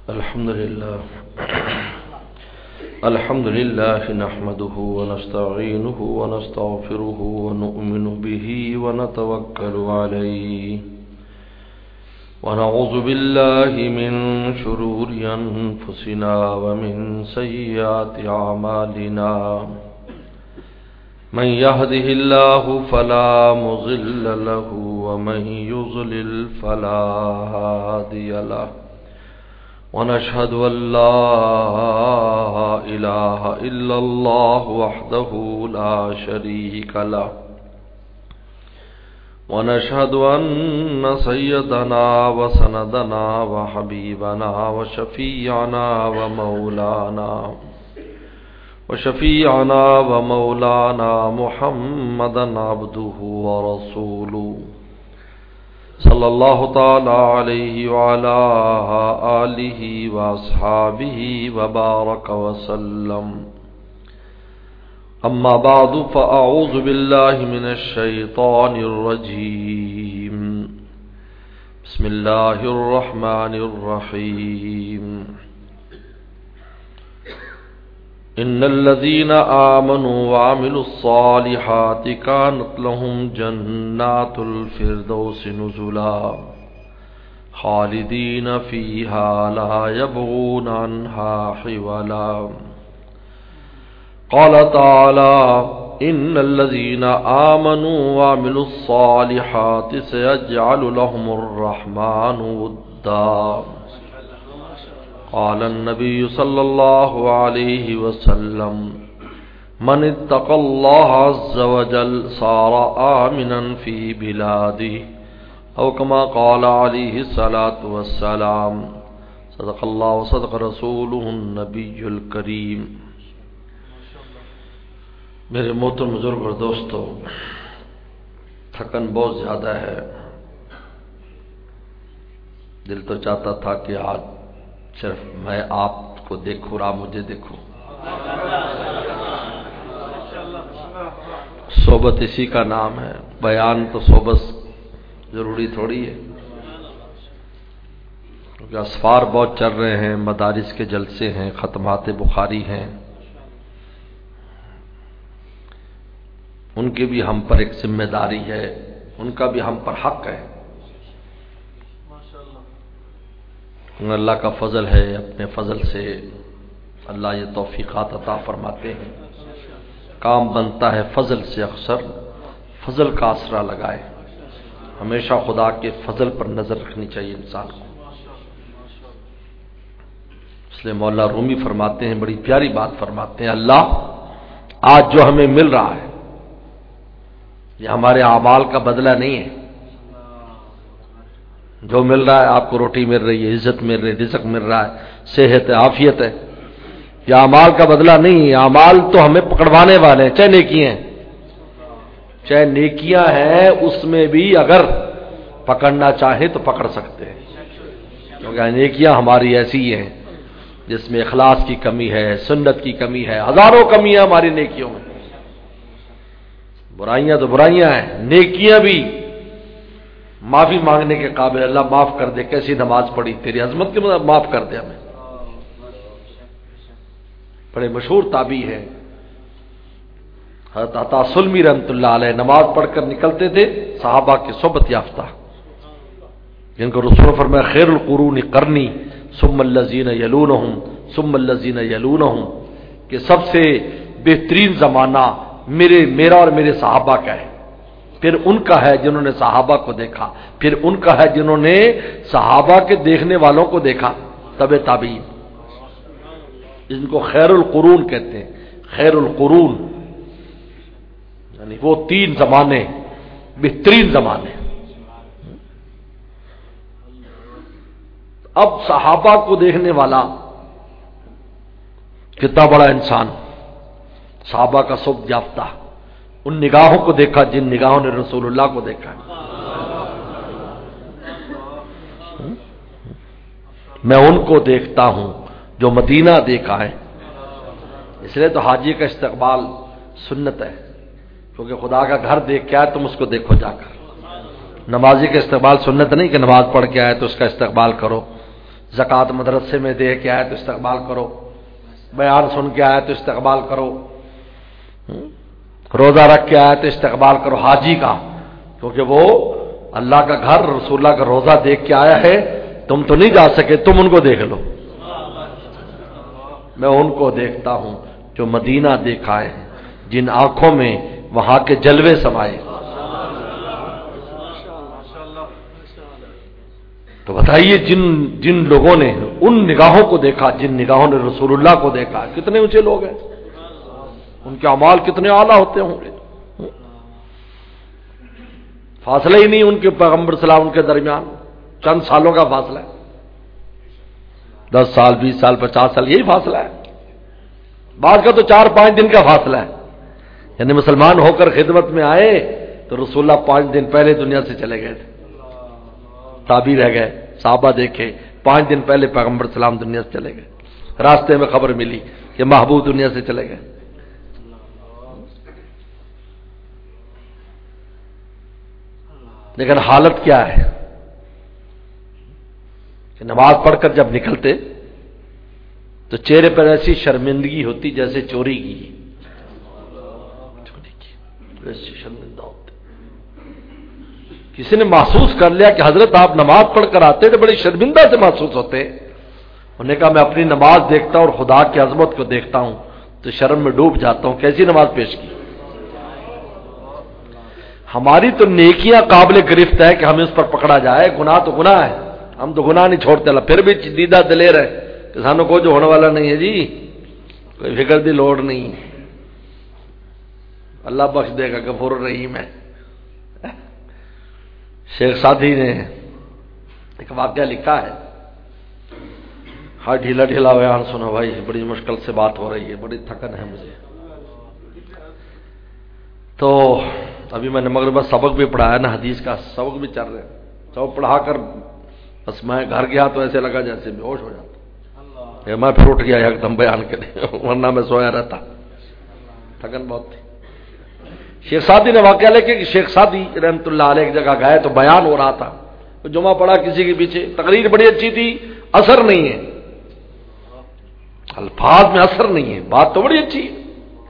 الحمد لله نحمده ونستعينه ونستغفره ونؤمن به ونتوكل عليه ونعوذ بالله من شرور أنفسنا ومن سيئات أعمالنا من يهده الله فلا مضل له ومن يضلل فلا هادي له ونشهد أن لا إله إلا الله وحده لا شريك له ونشهد أن سيدنا وسندنا وحبيبنا وشفيعنا محمدا عبده ورسوله صلى الله تعالى عليه وعلى آله وأصحابه وبارك وسلم أما بعد فأعوذ بالله من الشيطان الرجيم بسم الله الرحمن الرحيم إن الذين آمنوا وعملوا الصالحات كانت لهم جنات الفردوس نزلا خالدين فيها لا يبغون عنها حولا قال تعالى إن الذين آمنوا وعملوا الصالحات سيجعل لهم الرحمن ودا قال النبي صلى الله عليه وسلم من اتقى الله عز وجل صار آمنا في بلاده أو كما قال عليه الصلاة والسلام صدق الله وصدق رسوله النبي الكريم. میرے محترم بزرگ اور دوستو، تھکن بہت زیادہ ہے. دل تو چاہتا تھا کہ آج صرف میں آپ کو دیکھوں اور آپ مجھے دیکھو. صحبت اسی کا نام ہے. بیان تو صحبت ضروری تھوڑی ہے، کیونکہ اسفار بہت چل رہے ہیں، مدارس کے جلسے ہیں، ختمات بخاری ہیں، ان کی بھی ہم پر ایک ذمہ داری ہے، ان کا بھی ہم پر حق ہے. اللہ کا فضل ہے، اپنے فضل سے اللہ یہ توفیقات عطا فرماتے ہیں. کام بنتا ہے فضل سے، اکثر فضل کا آسرا لگائے. ہمیشہ خدا کے فضل پر نظر رکھنی چاہیے انسان کو. اس لیے مولا رومی فرماتے ہیں، بڑی پیاری بات فرماتے ہیں، اللہ آج جو ہمیں مل رہا ہے یہ ہمارے اعمال کا بدلہ نہیں ہے. جو مل رہا ہے، آپ کو روٹی مل رہی ہے، عزت مل رہی ہے، رزق مل رہا ہے، صحت ہے، عافیت ہے، یہ اعمال کا بدلہ نہیں ہے. اعمال تو ہمیں پکڑوانے والے ہیں، چاہے نیکیاں ہیں، چاہے نیکیاں ہیں، اس میں بھی اگر پکڑنا چاہیں تو پکڑ سکتے ہیں. کیونکہ نیکیاں ہماری ایسی ہیں جس میں اخلاص کی کمی ہے، سنت کی کمی ہے، ہزاروں کمیاں ہماری نیکیوں میں. برائیاں تو برائیاں ہیں، نیکیاں بھی معافی مانگنے کے قابل. اللہ معاف کر دے، کیسی نماز پڑھی، تیری عظمت کے مطابق معاف کر دے ہمیں. بڑے مشہور تابعی ہے حضرت عطا سلمی رحمۃ اللہ علیہ، نماز پڑھ کر نکلتے تھے، صحابہ کی صحبت یافتہ، جن کو رسول نے فرمایا خیر القرون قرنی ثم الذین یلونہم ثم الذین یلونہم، کہ سب سے بہترین زمانہ میرا اور میرے صحابہ کا ہے، پھر ان کا ہے جنہوں نے صحابہ کو دیکھا، پھر ان کا ہے جنہوں نے صحابہ کے دیکھنے والوں کو دیکھا، تبع تابعین. ان کو خیر القرون کہتے ہیں. خیر القرون یعنی وہ 3 زمانے، بہترین زمانے. اب صحابہ کو دیکھنے والا کتنا بڑا انسان، صحابہ کا صحبت یافتہ، ان نگاہوں کو دیکھا جن نگاہوں نے رسول اللہ کو دیکھا. میں ان کو دیکھتا ہوں جو مدینہ دیکھا ہے. اس لیے تو حاجی کا استقبال سنت ہے، کیونکہ خدا کا گھر دیکھ کے آئے تم اس کو دیکھو جا کر. نمازی کا استقبال سنت نہیں کہ نماز پڑھ کے آئے تو اس کا استقبال کرو. زکوٰۃ مدرسے میں دے کے آئے تو استقبال کرو، بیان سن کے آئے تو استقبال کرو، روزہ رکھ کے آئے تو استقبال کرو حاجی کا، کیونکہ وہ اللہ کا گھر رسول اللہ کا روزہ دیکھ کے آیا ہے، تم تو نہیں جا سکے، تم ان کو دیکھ لو، میں ان کو دیکھتا ہوں جو مدینہ دیکھا ہے، جن آنکھوں میں وہاں کے جلوے سمائے۔ تو بتائیے جن لوگوں نے ان نگاہوں کو دیکھا، جن نگاہوں نے رسول اللہ کو دیکھا، کتنے اونچے لوگ ہیں، ان کے اعمال کتنے اعلیٰ ہوتے ہوں گے۔ فاصلہ ہی نہیں ان کے پیغمبر صلی اللہ علیہ وسلم کے درمیان، چند سالوں کا فاصلہ ہے، 10 سال 20 سال 50 سال، یہی فاصلہ ہے، بعض کا تو 4-5 دن کا فاصلہ ہے، یعنی مسلمان ہو کر خدمت میں آئے تو رسول اللہ 5 دن پہلے دنیا سے چلے گئے تھے، تابعی رہ گئے، صحابہ دیکھے 5 دن پہلے پیغمبر صلی اللہ علیہ وسلم دنیا سے چلے گئے، راستے میں خبر ملی کہ محبوب دنیا سے چلے گئے۔ لیکن حالت کیا ہے کہ نماز پڑھ کر جب نکلتے تو چہرے پر ایسی شرمندگی ہوتی جیسے چوری کی، ایسی شرمندہ ہوتے۔ کسی نے محسوس کر لیا کہ حضرت آپ نماز پڑھ کر آتے تو بڑی شرمندہ سے محسوس ہوتے، انہوں نے کہا میں اپنی نماز دیکھتا ہوں اور خدا کی عظمت کو دیکھتا ہوں تو شرم میں ڈوب جاتا ہوں، کیسی نماز پیش کی۔ ہماری تو نیکیاں قابل گرفت ہے کہ ہمیں اس پر پکڑا جائے، گناہ تو گناہ ہے، ہم تو گناہ نہیں چھوڑتے، اللہ پھر بھی دیدہ دلیر ہے کہ سانوں کو جو ہونے والا نہیں ہے جی، کوئی فکر دی لوڑ نہیں، اللہ بخش دے گا، غفور الرحیم ہے۔ شیخ سعدی نے ایک واقعہ لکھا ہے، ہاں ڈھیلا ڈھیلا بیان سنو بھائی، بڑی مشکل سے بات ہو رہی ہے، بڑی تھکن ہے مجھے۔ تو ابھی میں نے مغربہ سبق بھی پڑھایا نا، حدیث کا سبق بھی چل رہے، سبق پڑھا کر بس میں گھر گیا تو ایسے لگا جیسے بے ہوش ہو جاتا، میں پھر اٹھ گیا ایک دم بیان کے لیے، ورنہ میں سویا رہتا، تھکن بہت تھی۔ شیخ سعدی نے واقعہ لے کے کہ شیخ سعدی رحمۃ اللہ علیہ ایک جگہ گئے تو بیان ہو رہا تھا، جمعہ پڑھا کسی کے پیچھے، تقریر بڑی اچھی تھی، اثر نہیں ہے، الفاظ میں اثر نہیں ہے، بات تو بڑی اچھی ہے،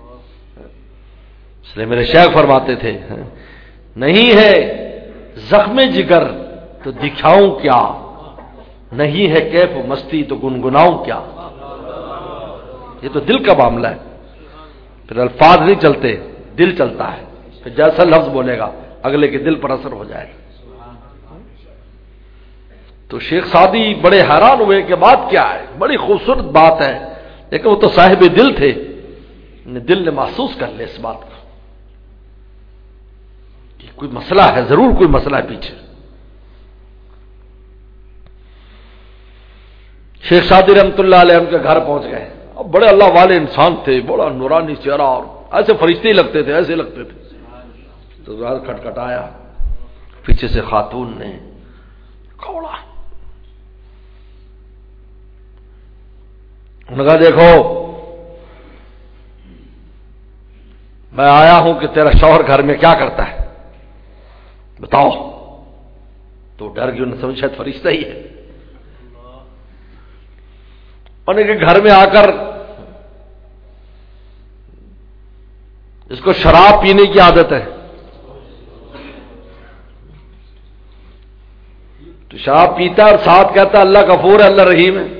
اس لیے میرے شیخ فرماتے تھے نہیں ہے زخم جگر تو دکھاؤں کیا، نہیں ہے کیف و مستی تو گنگناؤں کیا۔ یہ تو دل کا معاملہ ہے، پھر الفاظ نہیں چلتے، دل چلتا ہے، پھر جیسا لفظ بولے گا اگلے کے دل پر اثر ہو جائے گا۔ تو شیخ سعدی بڑے حیران ہوئے کہ بات کیا ہے، بڑی خوبصورت بات ہے، لیکن وہ تو صاحب دل تھے، دل نے محسوس کر لیا اس بات کو، کوئی مسئلہ ہے، ضرور کوئی مسئلہ ہے پیچھے۔ شیخ سعدی رحمۃ اللہ علیہ ان کے گھر پہنچ گئے، اب بڑے اللہ والے انسان تھے، بڑا نورانی چہرہ، اور ایسے فرشتے ہی لگتے تھے، ایسے لگتے تھے۔ تو گھر کھٹکھٹایا، پیچھے سے خاتون نے کھوڑا، انہوں نے کہا دیکھو میں آیا ہوں کہ تیرا شوہر گھر میں کیا کرتا ہے بتاؤ۔ تو ڈر گئی، انہوں نے سمجھا شاید فرشتہ ہی ہے، انہوں نے گھر میں آ کر اس کو شراب پینے کی عادت ہے، تو شراب پیتا ہے اور ساتھ کہتا ہے اللہ غفور ہے اللہ رحیم ہے۔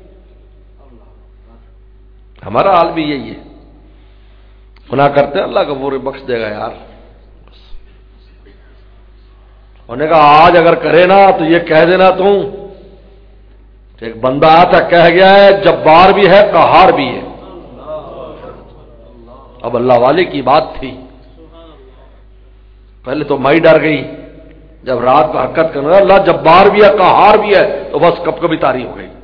ہمارا حال بھی یہی ہے، گناہ کرتے ہیں اللہ غفور بخش دے گا یار۔ انہوں نے کہا آج اگر کرے نا تو یہ کہہ دینا تم، ایک بندہ آیا تھا کہہ گیا ہے جبار بھی ہے قہار بھی ہے۔ اب اللہ والے کی بات تھی، پہلے تو مائی ڈر گئی، جب رات کو حرکت کرنا اللہ جبار بھی ہے قہار بھی ہے تو بس کب کبھی تاری ہو گئی،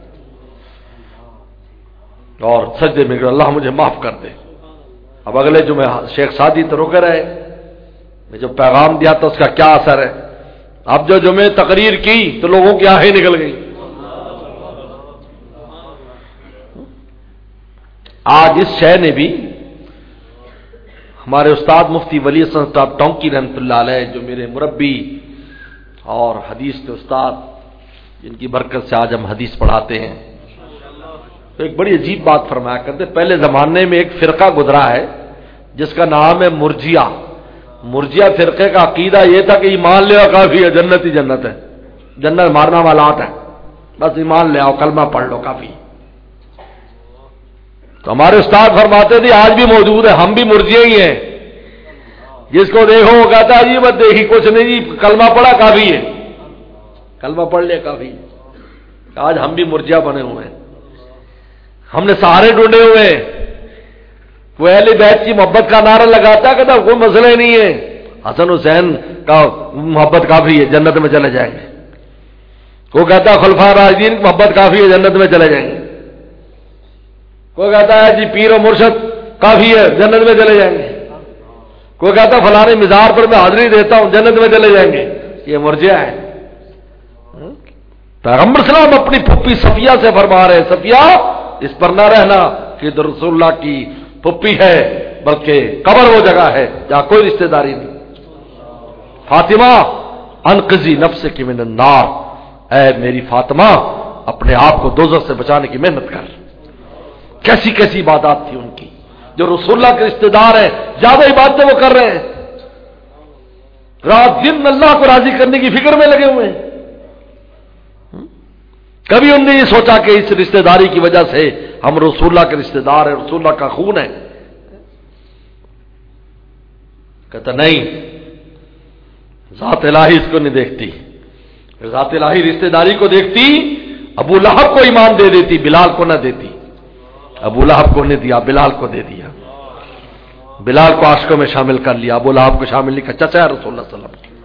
اور سجدے میں اللہ مجھے معاف کر دے۔ اب اگلے جمعے شیخ سعدی تو رکے رہے، میں جو پیغام دیا تھا اس کا کیا اثر ہے، اب جو جمعے تقریر کی تو لوگوں کی آہیں نکل گئی۔ آج اس شے نے بھی ہمارے استاد مفتی ولی حسن صاحب ٹونکی رحمۃ اللہ علیہ جو میرے مربی اور حدیث کے استاد جن کی برکت سے آج ہم حدیث پڑھاتے ہیں. تو ایک بڑی عجیب بات فرمایا کرتے، پہلے زمانے میں ایک فرقہ گزرا ہے جس کا نام ہے مرجیہ. مرجیہ فرقے کا عقیدہ یہ تھا کہ ایمان لے آؤ کافی ہے، جنت ہی جنت ہے، جنت مارنا والات ہے، بس ایمان لے آؤ کلمہ پڑھ لو کافی. تو ہمارے استاد فرماتے تھے آج بھی موجود ہے، ہم بھی مرجیہ ہی ہیں. جس کو دیکھو وہ کہتا ہے جی بس دیکھی کچھ نہیں جی، کلمہ پڑھا کافی ہے، کلمہ پڑھ لیا کافی. آج ہم بھی مرجیہ بنے ہوئے ہیں، ہم نے سہارے ڈھونڈے ہوئے ہیں. وہ اہل بیت کی محبت کا نعرہ لگاتا ہے، کہتا کوئی مسئلہ ہی نہیں ہے، حسن حسین کا محبت کافی ہے، جنت میں چلے جائیں گے. وہ کہتا ہے خلفاء راشدین کی محبت کافی ہے، جنت میں چلے جائیں گے. کوئی کہتا ہے جی پیر و مرشد کافی ہے، جنت میں چلے جائیں گے. کوئی کہتا ہے فلانے مزار پر میں حاضری دیتا ہوں، جنت میں چلے جائیں گے. یہ مرجیہ ہے. پیغمبر سلام اپنی پھپھی صفیہ سے فرما رہے، صفیہ اس پر نہ رہنا کہ رسول اللہ کی پھپھی ہے، بلکہ قبر وہ جگہ ہے جہاں کوئی رشتہ داری نہیں. فاطمہ انقذی نفسک من النار، اے میری فاطمہ اپنے آپ کو دوزخ سے بچانے کی محنت کر. کیسی کیسی عبادات تھی ان کی. جو رسول اللہ کے رشتہ دار ہیں زیادہ عبادتیں وہ کر رہے ہیں، رات دن اللہ کو راضی کرنے کی فکر میں لگے ہوئے ہیں. کبھی انہوں نے یہ سوچا کہ اس رشتہ داری کی وجہ سے ہم رسول اللہ کے رشتہ دار ہیں، رسول اللہ کا خون ہے. کہتا نہیں، ذات الہی اس کو نہیں دیکھتی. ذات الہی رشتہ داری کو دیکھتی، ابو لہب کو ایمان دے دیتی، بلال کو نہ دیتی. ابو لہب کو نہیں دیا، بلال کو دے دیا. بلال کو عاشقوں میں شامل کر لیا، ابو لہب کو شامل نہیں کر. چچا ہے رسول اللہ صلی اللہ علیہ وسلم.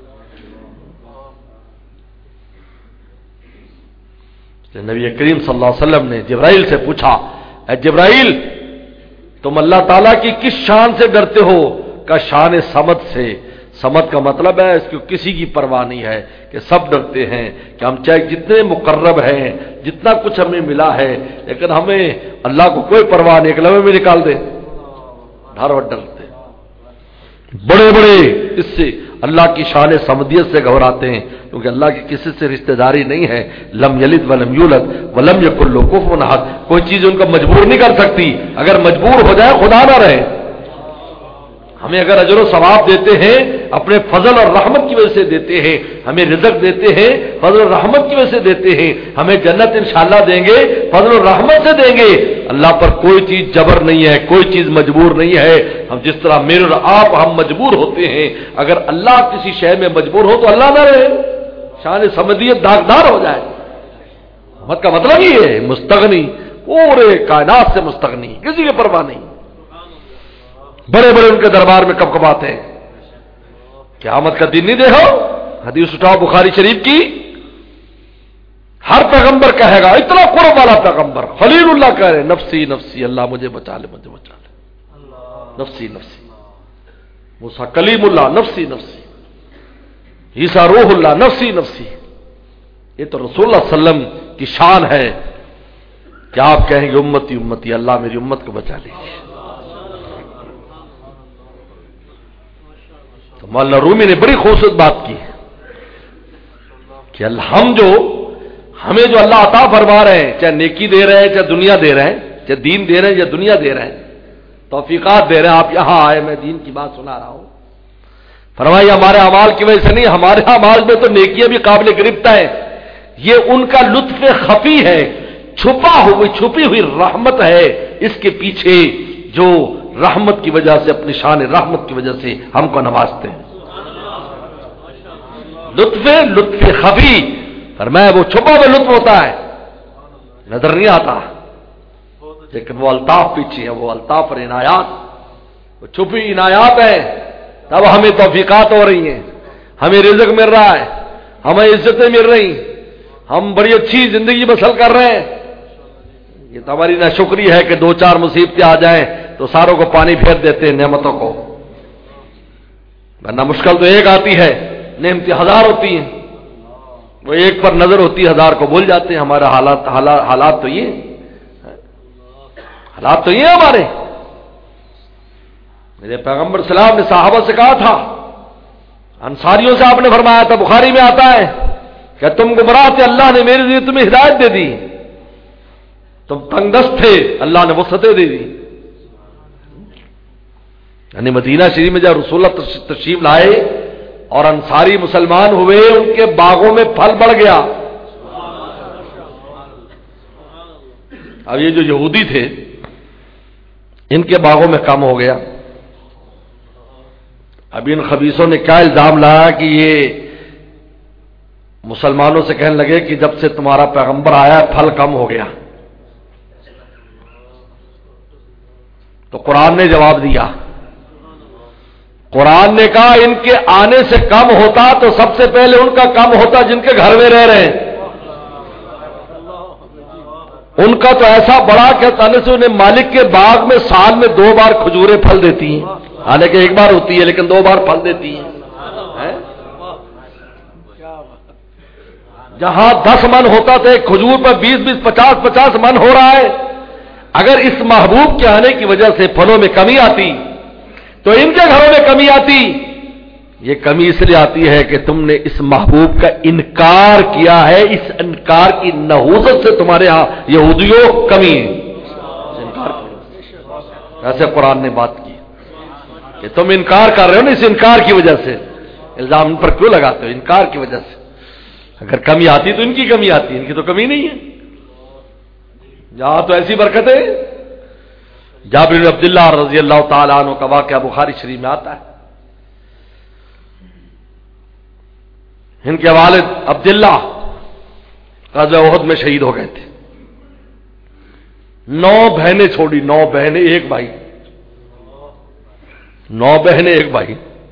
نبی کریم صلی اللہ علیہ وسلم نے جبرائیل سے پوچھا، اے جبرائیل تم اللہ تعالیٰ کی کس شان سے ڈرتے ہو؟ کا شان صمد سے. صمد کا مطلب ہے اس کو کسی کی پرواہ نہیں ہے، کہ سب ڈرتے ہیں کہ ہم چاہے جتنے مقرب ہیں، جتنا کچھ ہمیں ملا ہے، لیکن ہمیں اللہ کو کوئی پرواہ نہیں، ایک لمحے میں نکال دے. ہر وقت ڈرتے بڑے بڑے اس سے اللہ کی شان صمدیت سے گھبراتے ہیں، کیونکہ اللہ کی کسی سے رشتہ داری نہیں ہے. لم یلد ولم یولد ولم یکن لہ کفوا احد. کوئی چیز ان کو مجبور نہیں کر سکتی. اگر مجبور ہو جائے خدا نہ رہے. ہمیں اگر اجر و ثواب دیتے ہیں اپنے فضل اور رحمت کی وجہ سے دیتے ہیں، ہمیں رزق دیتے ہیں فضل اور رحمت کی وجہ سے دیتے ہیں، ہمیں جنت انشاءاللہ دیں گے فضل اور رحمت سے دیں گے. اللہ پر کوئی چیز جبر نہیں ہے، کوئی چیز مجبور نہیں ہے. ہم جس طرح میرے اور آپ ہم مجبور ہوتے ہیں، اگر اللہ کسی شے میں مجبور ہو تو اللہ نہ رہے، شان صمدیت داغدار ہو جائے. رحمت کا مطلب یہ ہے مستغنی، پورے کائنات سے مستغنی، کسی کی پرواہ نہیں. بڑے بڑے ان کے دربار میں کب کب آتے ہیں. قیامت کا دن نہیں دیکھو، حدیث اٹھاؤ بخاری شریف کی، ہر پیغمبر کہے گا، اتنا قرب والا پیغمبر خلیل اللہ کہہ رہے نفسی نفسی، اللہ مجھے بچا لے مجھے بچا لے، نفسی نفسی. موسیٰ کلیم اللہ نفسی نفسی، عیسیٰ روح اللہ نفسی نفسی. یہ تو رسول اللہ صلی اللہ علیہ وسلم کی شان ہے کہ آپ کہیں گے امتی امتی، اللہ میری امت کو بچا لیجیے. تو مولانا رومی نے بڑی خوبصورت بات کی کہ ہمیں جو اللہ عطا فرما رہے ہیں، چاہے نیکی دے رہے ہیں، چاہے دنیا دے رہے ہیں، چاہے دین دے رہے ہیں یا دنیا دے رہے ہیں، توفیقات دے رہے ہیں. آپ یہاں آئے، میں دین کی بات سنا رہا ہوں. فرمایا ہمارے اعمال کی وجہ سے نہیں، ہمارے اعمال میں تو نیکیاں بھی قابل گرفت ہیں. یہ ان کا لطف خفی ہے، چھپی ہوئی رحمت ہے. اس کے پیچھے جو رحمت کی وجہ سے، اپنی شان رحمت کی وجہ سے ہم کو نوازتے ہیں. لطف خفی فرمایا وہ چھپا ہوا لطف ہوتا ہے، نظر نہیں آتا، لیکن وہ الطاف پیچھے ہے، وہ الطاف اور عنایات، وہ چھپی عنایات ہیں. تب ہمیں توفیقات ہو رہی ہیں، ہمیں رزق مل رہا ہے، ہمیں عزتیں مل رہی، ہم بڑی اچھی زندگی بسر کر رہے ہیں. یہ تو ہماری ناشکری ہے کہ دو چار مصیبتیں آ جائیں تو ساروں کو پانی پھیر دیتے ہیں نعمتوں کو، ورنہ مشکل تو ایک آتی ہے، نعمتیں ہزار ہوتی ہیں. وہ ایک پر نظر ہوتی ہے، ہزار کو بھول جاتے ہیں. ہمارا حالات تو یہ ہمارے. میرے پیغمبر سلام نے صحابہ سے کہا تھا، انصاریوں سے آپ نے فرمایا تھا، بخاری میں آتا ہے کہ تم گمراہ تھے، اللہ نے میرے لیے تمہیں ہدایت دے دی، تم تنگ دست تھے، اللہ نے وسعتیں دے دی. یعنی مدینہ شریف میں جب رسول اللہ تشریف لائے اور انصاری مسلمان ہوئے، ان کے باغوں میں پھل بڑھ گیا. اب یہ جو یہودی تھے ان کے باغوں میں کم ہو گیا. اب ان خبیثوں نے کیا الزام لایا کہ یہ مسلمانوں سے کہنے لگے کہ جب سے تمہارا پیغمبر آیا پھل کم ہو گیا. تو قرآن نے جواب دیا. قرآن نے کہا ان کے آنے سے کم ہوتا تو سب سے پہلے ان کا کم ہوتا جن کے گھر میں رہ رہے ہیں. ان کا تو ایسا بڑا کہ تعالیٰ سے انہیں مالک کے باغ میں سال میں 2 بار کھجوریں پھل دیتی ہیں، حالانکہ 1 بار ہوتی ہے لیکن 2 بار پھل دیتی ہیں. جہاں 10 من ہوتا تھا ایک کھجور پر 20-20 50-50 من ہو رہا ہے. اگر اس محبوب کے آنے کی وجہ سے پھلوں میں کمی آتی تو ان کے گھروں میں کمی آتی. یہ کمی اس لیے آتی ہے کہ تم نے اس محبوب کا انکار کیا ہے. اس انکار کی نحوست سے تمہارے ہاں یہودیوں کمی ہے. انکار کیا؟ ایسے قرآن نے بات کی کہ تم انکار کر رہے ہو نا، اس انکار کی وجہ سے. الزام ان پر کیوں لگاتے ہو؟ انکار کی وجہ سے. اگر کمی آتی تو ان کی کمی آتی، ان کی تو کمی نہیں ہے. جہاں تو ایسی برکت ہے. جابر بن عبداللہ رضی اللہ تعالیٰ عنہ کا واقعہ بخاری شریف میں آتا ہے. ان کے والد عبداللہ غزوہ احد میں شہید ہو گئے تھے. 9 بہنیں چھوڑی، 9 بہنیں 1 بھائی. 9 بہنیں 1 بھائی.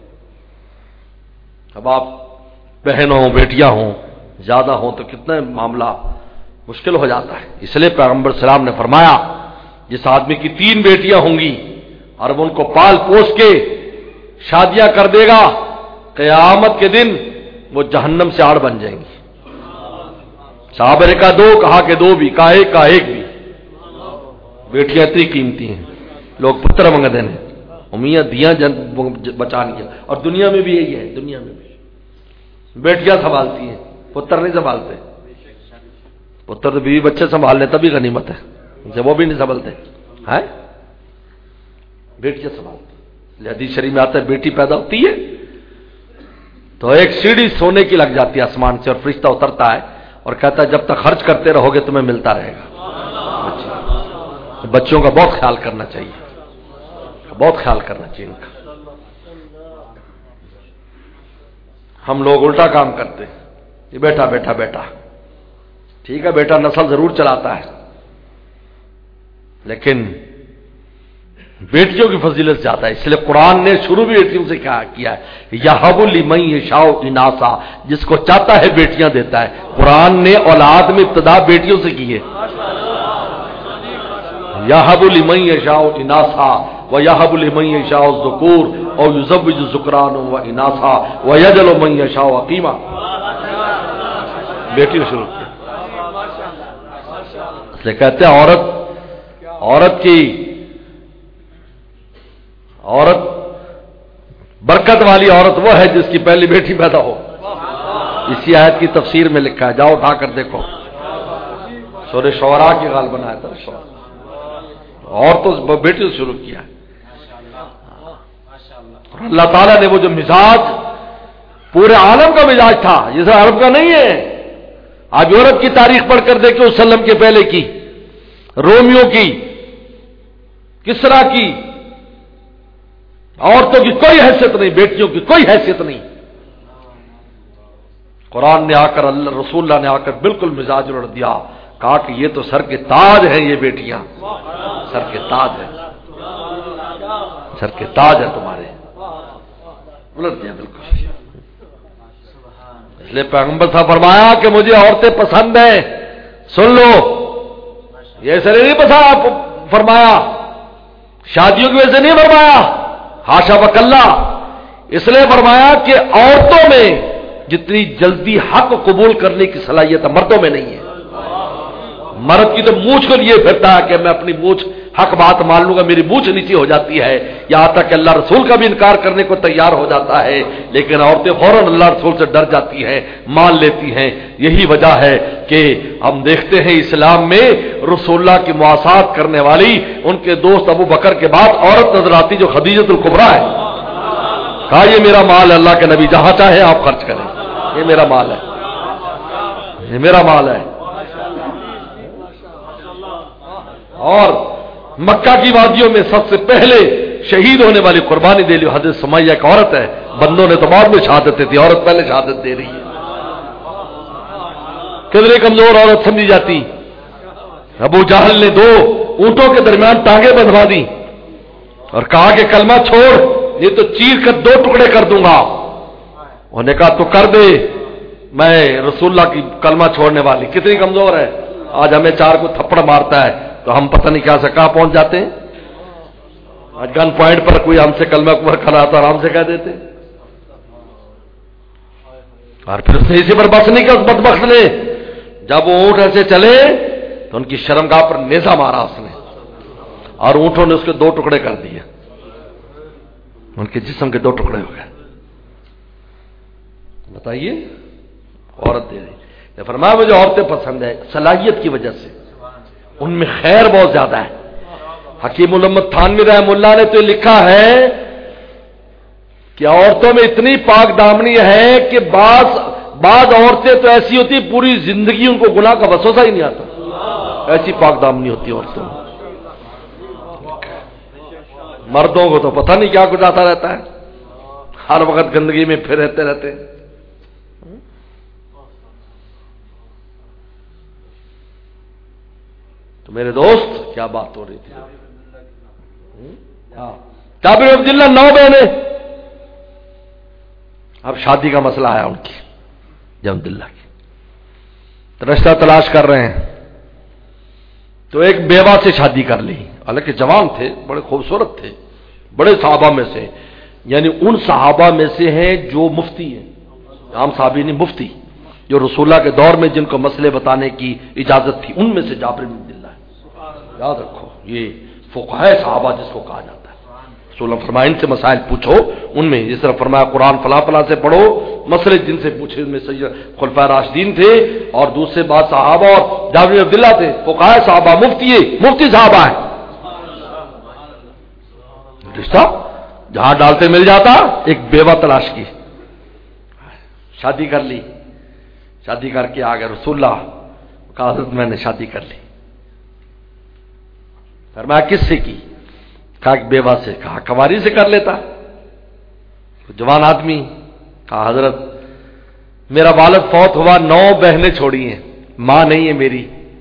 اب آپ بہن ہوں بیٹیاں ہوں زیادہ ہوں تو کتنا معاملہ مشکل ہو جاتا ہے. اس لیے پیغمبر السلام نے فرمایا جس آدمی کی 3 بیٹیاں ہوں گی اور وہ ان کو پال پوس کے شادیاں کر دے گا، قیامت کے دن وہ جہنم سے آڑ بن جائیں گی. صحابہ نے کہا 2، کہا کہ 2 بھی، کہا 1، کہا 1 بھی. بیٹیاں اتنی قیمتی ہیں، لوگ پتر منگتے ہیں، امیاں دیاں بچانی ہے. اور دنیا میں بھی یہی ہے، دنیا میں بھی بیٹیاں سنبھالتی ہیں، پتر نہیں سنبھالتے. پتر تو بیوی بچے سنبھال لیں تبھی غنیمت ہے، جب وہ بھی نہیں سنبھالتے ہیں. بیٹیاں سنبھالتی. حدیث شریف میں آتا ہے بیٹی پیدا ہوتی ہے تو ایک سیڑھی سونے کی لگ جاتی ہے آسمان سے، اور فرشتہ اترتا ہے اور کہتا ہے جب تک خرچ کرتے رہو گے تمہیں ملتا رہے گا. بچوں کا بہت خیال کرنا چاہیے، بہت خیال کرنا چاہیے ان کا. ہم لوگ الٹا کام کرتے ہیں. یہ بیٹا بیٹا بیٹا ٹھیک ہے، بیٹا نسل ضرور چلاتا ہے، لیکن بیٹیوں کی فضیلت زیادہ ہے. اس لیے قرآن نے شروع بھی بیٹیوں سے کیا ہے، یہب لمن یشاء اناثا، جس کو چاہتا ہے بیٹیاں دیتا ہے. قرآن نے اولاد میں ابتدا بیٹیوں سے کی ہے. یہب لمن یشاء اناثا ویہب لمن یشاء الذکور او یزوج الذکران واناثا ویجعل من یشاء عقیما. بیٹی نے شروع کیا. اس لیے کہتے ہیں عورت برکت والی عورت وہ ہے جس کی پہلی بیٹی پیدا ہو. اسی آیت کی تفسیر میں لکھا ہے، جاؤ اٹھا کر دیکھو، سورہ شعراء کی غال بنایا تھا. اور تو بیٹی سے شروع کیا ہے. اور اللہ تعالیٰ نے وہ جو مزاج پورے عالم کا مزاج تھا، جیسے عرب کا نہیں ہے. آج یورپ کی تاریخ پڑھ کر دیکھو، وسلم کے پہلے کی، رومیوں کی، کسرا کی، عورتوں کی کوئی حیثیت نہیں، بیٹیوں کی کوئی حیثیت نہیں. قرآن نے آ کر، اللہ رسول اللہ نے آ کر بالکل مزاج الٹ دیا، کہا کہ یہ تو سر کے تاج ہیں، یہ بیٹیاں سر کے تاج ہیں، سر کے تاج ہیں تمہارے. الٹ دیا بالکل. اس لیے پیغمبر صاحب فرمایا کہ مجھے عورتیں پسند ہیں. سن لو، یہ ایسے نہیں پسند فرمایا، شادیوں کی وجہ سے نہیں فرمایا، حاشا وکلا. اس لیے فرمایا کہ عورتوں میں جتنی جلدی حق قبول کرنے کی صلاحیت مردوں میں نہیں ہے. مرد کی تو مونچھ کو لیے پھرتا ہے کہ میں اپنی مونچھ حق بات مان لوں گا میری بوجھ نیچی ہو جاتی ہے، یہاں تک کہ اللہ رسول کا بھی انکار کرنے کو تیار ہو جاتا ہے، لیکن عورتیں فوراً اللہ رسول سے ڈر جاتی ہیں، مان لیتی ہیں۔ یہی وجہ ہے کہ ہم دیکھتے ہیں اسلام میں رسول اللہ کی مواسات کرنے والی ان کے دوست ابو بکر کے بعد عورت نظر آتی جو خدیجۃ الکبریٰ ہے۔ کہا یہ میرا مال ہے، اللہ کے نبی جہاں چاہے آپ خرچ کریں، یہ میرا مال ہے، یہ میرا مال ہے۔ اور مکہ کی وادیوں میں سب سے پہلے شہید ہونے والی قربانی دے لی حضرت سمیہ ایک عورت ہے، بندوں نے تو بعد میں شہادت دی تھی، عورت پہلے شہادت دے رہی ہے۔ کتنی کمزور عورت سمجھی جاتی، ابو جہل نے 2 اونٹوں کے درمیان ٹانگیں بندھوا دی اور کہا کہ کلمہ چھوڑ، یہ تو چیر کر 2 ٹکڑے کر دوں گا۔ انہوں نے کہا تو کر دے، میں رسول اللہ کی کلمہ چھوڑنے والی۔ کتنی کمزور ہے، آج ہمیں 4 کو تھپڑ مارتا ہے تو ہم پتہ نہیں کیا سے کہاں پہنچ جاتے ہیں۔ آج گن پوائنٹ پر کوئی ہم سے کلمہ کفر کھڑا تو آرام سے کہہ دیتے، اور پھر اس نے اسی پر بس نہیں کیا اس بدبخت نے، جب وہ اونٹ ایسے چلے تو ان کی شرمگاہ پر نیزہ مارا اس نے، اور اونٹوں نے اس کے 2 ٹکڑے کر دیے، ان کے جسم کے 2 ٹکڑے ہو گئے۔ بتائیے عورت دے رہی، فرمایا مجھے عورتیں پسند ہے صلاحیت کی وجہ سے، ان میں خیر بہت زیادہ ہے۔ حکیم محمد تھانوی رحمہ اللہ نے تو لکھا ہے کہ عورتوں میں اتنی پاک دامنی ہے کہ بعض عورتیں تو ایسی ہوتی پوری زندگی ان کو گناہ کا وسوسہ ہی نہیں آتا، ایسی پاک دامنی ہوتی ہے عورتوں میں۔ مردوں کو تو پتہ نہیں کیا کچھ آتا رہتا ہے، ہر وقت گندگی میں پھر رہتے ہیں۔ تو میرے دوست کیا بات ہو رہی تھی، جابر بن عبداللہ 9 بہنیں، اب شادی کا مسئلہ آیا ان کی، جابر بن عبداللہ کی تو رشتہ تلاش کر رہے ہیں، تو ایک بیوہ سے شادی کر لی، حالانکہ جوان تھے، بڑے خوبصورت تھے، بڑے صحابہ میں سے، یعنی ان صحابہ میں سے ہیں جو مفتی ہیں، عام صحابی نہیں، مفتی جو رسول اللہ کے دور میں جن کو مسئلے بتانے کی اجازت تھی، ان میں سے جابر بن عبداللہ ہے۔ یاد رکھو یہ فقہاء صحابہ جس کو کہا جاتا ہے، رسول اللہ فرمایا ان سے مسائل پوچھو، ان میں جس طرح فرمایا قرآن فلاں فلاں سے پڑھو، مسئلے جن سے پوچھے ان میں سید خلفائے راشدین تھے، اور دوسرے بات صحابہ اور جابر بن عبداللہ تھے، فقہاء صحابہ، مفتی صحابہ ہیں۔ رشتہ جہاں ڈالتے مل جاتا، ایک بیوہ تلاش کی، شادی کر لی، شادی کر کے آ گئے رسول اللہ، کہا حضرت میں نے شادی کر لی۔ فرمایا کس سے کی؟ کہا کہ بیوہ سے۔ کہا کنواری سے کر لیتا، جوان آدمی۔ کہا حضرت میرا والد فوت ہوا، 9 بہنیں چھوڑی ہیں، ماں نہیں ہے میری،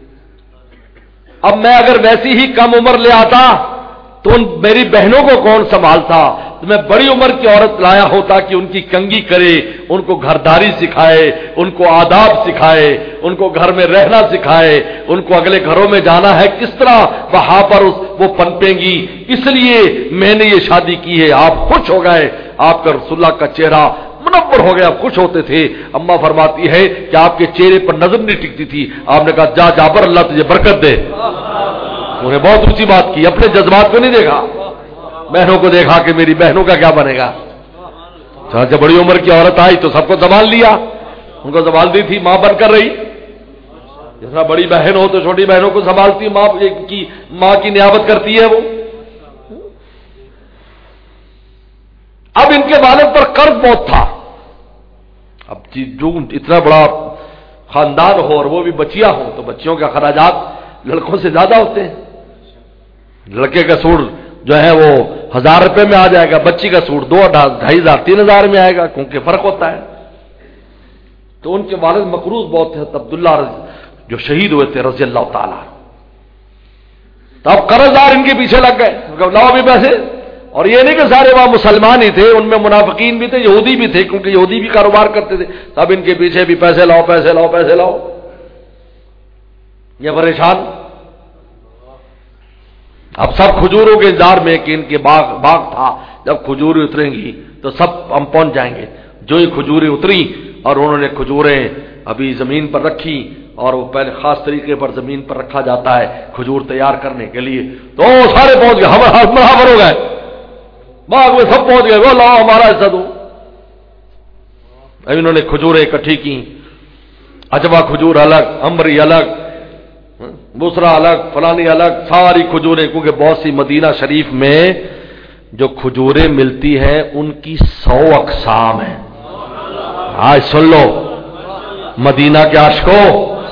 اب میں اگر ویسی ہی کم عمر لے آتا تو ان میری بہنوں کو کون سنبھالتا؟ تو میں بڑی عمر کی عورت لایا ہوتا کہ ان کی کنگھی کرے، ان کو گھرداری سکھائے، ان کو آداب سکھائے، ان کو گھر میں رہنا سکھائے، ان کو اگلے گھروں میں جانا ہے کس طرح وہاں پر وہ پنپیں گی، اس لیے میں نے یہ شادی کی ہے۔ آپ خوش ہو گئے، آپ کا رسول اللہ کا چہرہ منور ہو گیا، خوش ہوتے تھے۔ اماں فرماتی ہے کہ آپ کے چہرے پر نظر نہیں ٹکتی تھی، آپ نے کہا جا جابر اللہ تجھے برکت دے۔ انہیں بہت اونچی بات کی، اپنے جذبات کو نہیں دیکھا، بہنوں کو دیکھا کہ میری بہنوں کا کیا بنے گا۔ جب بڑی عمر کی عورت آئی تو سب کو سنبھال لیا، ان کو سنبھال دی تھی، ماں بن کر رہی، جس طرح بڑی بہن ہو تو چھوٹی بہنوں کو سنبھالتی، ماں کی نیابت کرتی ہے وہ۔ اب ان کے والد پر قرض بہت تھا، اب جو اتنا بڑا خاندان ہو اور وہ بھی بچیاں ہوں تو بچیوں کے اخراجات لڑکوں سے زیادہ ہوتے ہیں۔ لڑکے کا سوٹ جو ہے وہ 1000 روپے میں آ جائے گا، بچی کا سوٹ 2,000 2,500 3,000 میں آئے گا، کیونکہ فرق ہوتا ہے۔ تو ان کے والد مقروض بہت تھے، عبداللہ جو شہید ہوئے تھے رضی اللہ تعالیٰ، تو اب قرض دار ان کے پیچھے لگ گئے، لاؤ بھی پیسے۔ اور یہ نہیں کہ سارے وہاں مسلمان ہی تھے، ان میں منافقین بھی تھے، یہودی بھی تھے، کیونکہ یہودی بھی کاروبار کرتے تھے، سب ان کے پیچھے بھی پیسے لاؤ پیسے لاؤ پیسے لاؤ، یہ پریشان۔ اب سب کھجوروں کے انتظار میں کہ ان کے باغ تھا، جب کھجوریں اتریں گی تو سب ہم پہنچ جائیں گے۔ جو ہی کھجوریں اتری اور انہوں نے کھجوریں ابھی زمین پر رکھی، اور وہ پہلے خاص طریقے پر زمین پر رکھا جاتا ہے کھجور تیار کرنے کے لیے، تو سارے پہنچ گئے، ہمراور ہو گئے، باغ میں سب پہنچ گئے، وہ لاؤ ہمارا حصہ دو۔ ابھی انہوں نے کھجوریں اکٹھی کی، اجوا کھجور الگ، امبری الگ، بسرا الگ، فلانی الگ، ساری کھجوریں، کیونکہ بہت سی مدینہ شریف میں جو کھجوریں ملتی ہیں ان کی 100 اقسام ہیں۔ آج سن لو مدینہ کے عاشقوں،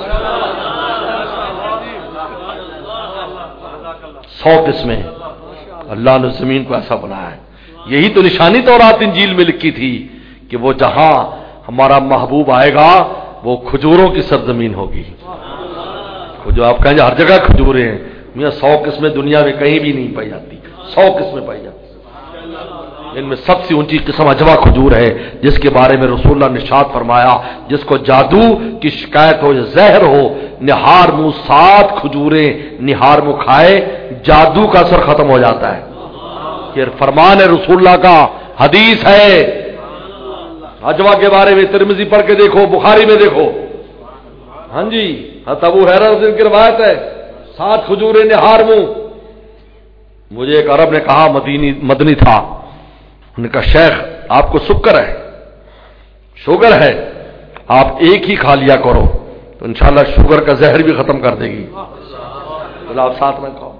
100 قسمیں، اللہ نے زمین کو ایسا بنایا ہے۔ یہی تو نشانی تورات انجیل میں لکھی تھی کہ وہ جہاں ہمارا محبوب آئے گا وہ کھجوروں کی سرزمین ہوگی۔ جو آپ کہیں ہر جگہ کھجوریں ہیں، میاں 100 قسمیں دنیا میں کہیں بھی نہیں پائی جاتی، 100 قسمیں پائی جاتی، ان میں سب سے اونچی قسم اجوا کھجور ہے، جس کے بارے میں رسول اللہ نے ارشاد فرمایا جس کو جادو کی شکایت ہو یا زہر ہو، نہار منہ 7 کھجوریں نہار منہ کھائے، جادو کا اثر ختم ہو جاتا ہے۔ یہ فرمان ہے رسول اللہ کا، حدیث ہے۔ اجوا کے بارے میں ترمذی پڑھ کے دیکھو، بخاری میں دیکھو، ہاں جی، ابو ہریرہ کی روایت ہے، 7 کھجوریں نہار منہ۔ مجھے ایک عرب نے کہا، مدنی تھا، انہوں نے کہا شیخ آپ کو شوگر ہے، آپ ایک ہی کھا لیا کرو تو انشاءاللہ شوگر کا زہر بھی ختم کر دے گی، تو آپ ساتھ میں کھاؤ۔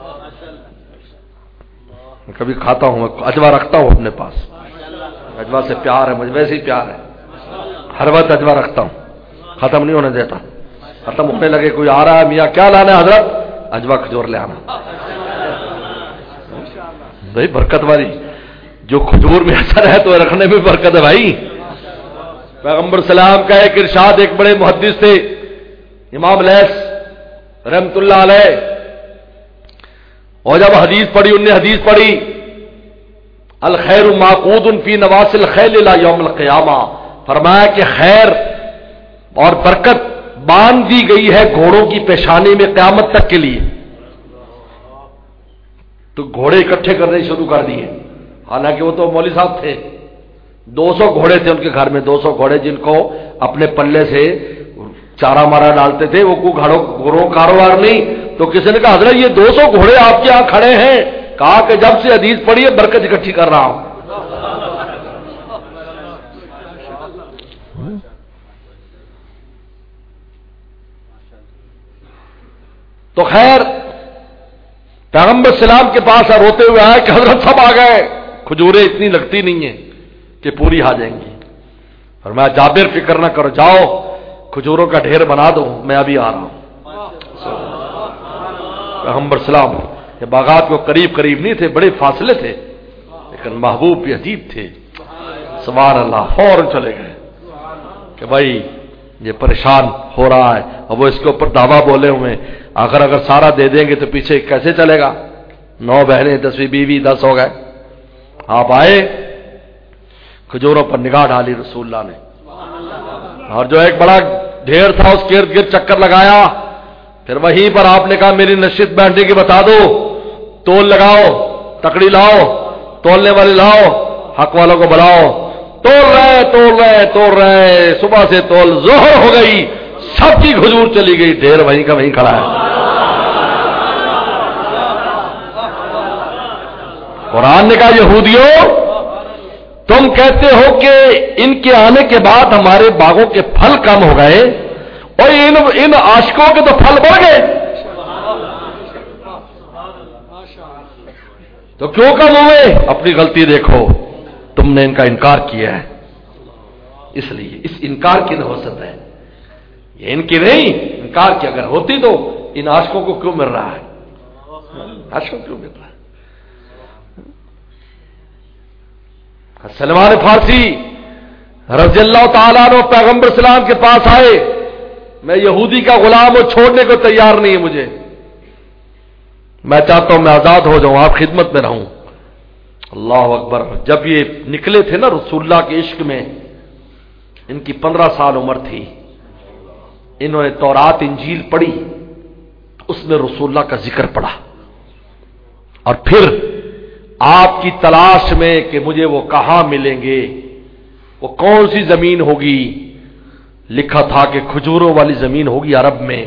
میں کبھی کھاتا ہوں، اجوا رکھتا ہوں اپنے پاس، اجوا سے پیار ہے مجھے، ویسے ہی پیار ہے، ہر وقت اجوا رکھتا ہوں، ختم نہیں ہونے دیتا۔ ختم ہونے لگے کوئی آ رہا ہے، میاں کیا لانا ہے حضرت؟ اجوا کھجور لے آنا، بھائی برکت والی، جو کھجور میں اثر ہے تو رکھنے میں برکت ہے بھائی۔ پیغمبر سلام کا ایک ارشاد، ایک بڑے محدث تھے امام لیث رحمت اللہ علیہ، اور جب حدیث پڑھی، انہوں نے حدیث پڑھی الخیر معقود فی نواصی الخیل الی یوم القیامہ، فرمایا کہ خیر اور برکت باندھ دی گئی ہے گھوڑوں کی پیشانی میں قیامت تک کے لیے۔ تو گھوڑے اکٹھے کرنے شروع کر دیے، حالانکہ وہ تو مولوی صاحب تھے، 200 گھوڑے تھے ان کے گھر میں، 200 گھوڑے جن کو اپنے پلے سے چارہ مارا ڈالتے تھے، وہ گھوڑوں کاروبار نہیں۔ تو کسی نے کہا حضرت یہ 200 گھوڑے آپ کے یہاں کھڑے ہیں؟ کہا کہ جب سے حدیث پڑھی ہے برکت اکٹھی کر رہا ہوں۔ تو خیر پیغمبر سلام کے پاس روتے ہوئے آئے کہ حضرت سب آ گئے، کھجوریں اتنی لگتی نہیں ہیں کہ پوری آ جائیں گی، اور میں جابر فکر نہ کرو، جاؤ کھجوروں کا ڈھیر بنا دو، میں ابھی آ رہا ہوں۔ پیغمبر سلام یہ باغات کو قریب قریب نہیں تھے، بڑے فاصلے تھے، لیکن محبوب بھی عجیب تھے، سبحان اللہ، فوراً چلے گئے کہ بھائی یہ پریشان ہو رہا ہے، اور وہ اس کے اوپر دعویٰ بولے ہوئے، اگر سارا دے دیں گے تو پیچھے کیسے چلے گا، 9 بہنیں، 10ویں بیوی، 10 ہو گئے۔ آپ آئے، کھجوروں پر نگاہ ڈالی رسول اللہ نے، اور جو ایک بڑا ڈھیر تھا اس کے ارد گرد چکر لگایا، پھر وہیں پر آپ نے کہا میری نشست بیٹھنے کی بتا دو، تول لگاؤ، تکڑی لاؤ، تولنے والے لاؤ، حق والوں کو بلاؤ۔ تول رہے، صبح سے تول، ظہر ہو گئی، سب کی کھجور چلی گئی، ڈھیر وہیں کا وہیں کھڑا ہے۔ قرآن نے کہا یہودیوں تم کہتے ہو کہ ان کے آنے کے بعد ہمارے باغوں کے پھل کم ہو گئے، اور ان عاشقوں کے تو پھل بڑھ گئے، تو کیوں کم ہوئے؟ اپنی غلطی دیکھو، تم نے ان کا انکار کیا ہے، اس لیے اس انکار کی نحوست ہے، یہ ان کی نہیں، انکار کی اگر ہوتی تو ان عاشقوں کو کیوں مل رہا ہے، عاشقوں کیوں مل رہا ہے؟ سلمان فارسی رضی اللہ تعالیٰ عنہ پیغمبر اسلام کے پاس آئے، میں یہودی کا غلام ہوں، چھوڑنے کو تیار نہیں ہے مجھے، میں چاہتا ہوں میں آزاد ہو جاؤں، آپ خدمت میں رہوں۔ اللہ اکبر، جب یہ نکلے تھے نا رسول اللہ کے عشق میں، ان کی 15 سال عمر تھی، انہوں نے تورات انجیل پڑھی، اس میں رسول اللہ کا ذکر پڑھا، اور پھر آپ کی تلاش میں کہ مجھے وہ کہاں ملیں گے، وہ کون سی زمین ہوگی، لکھا تھا کہ کھجوروں والی زمین ہوگی عرب میں.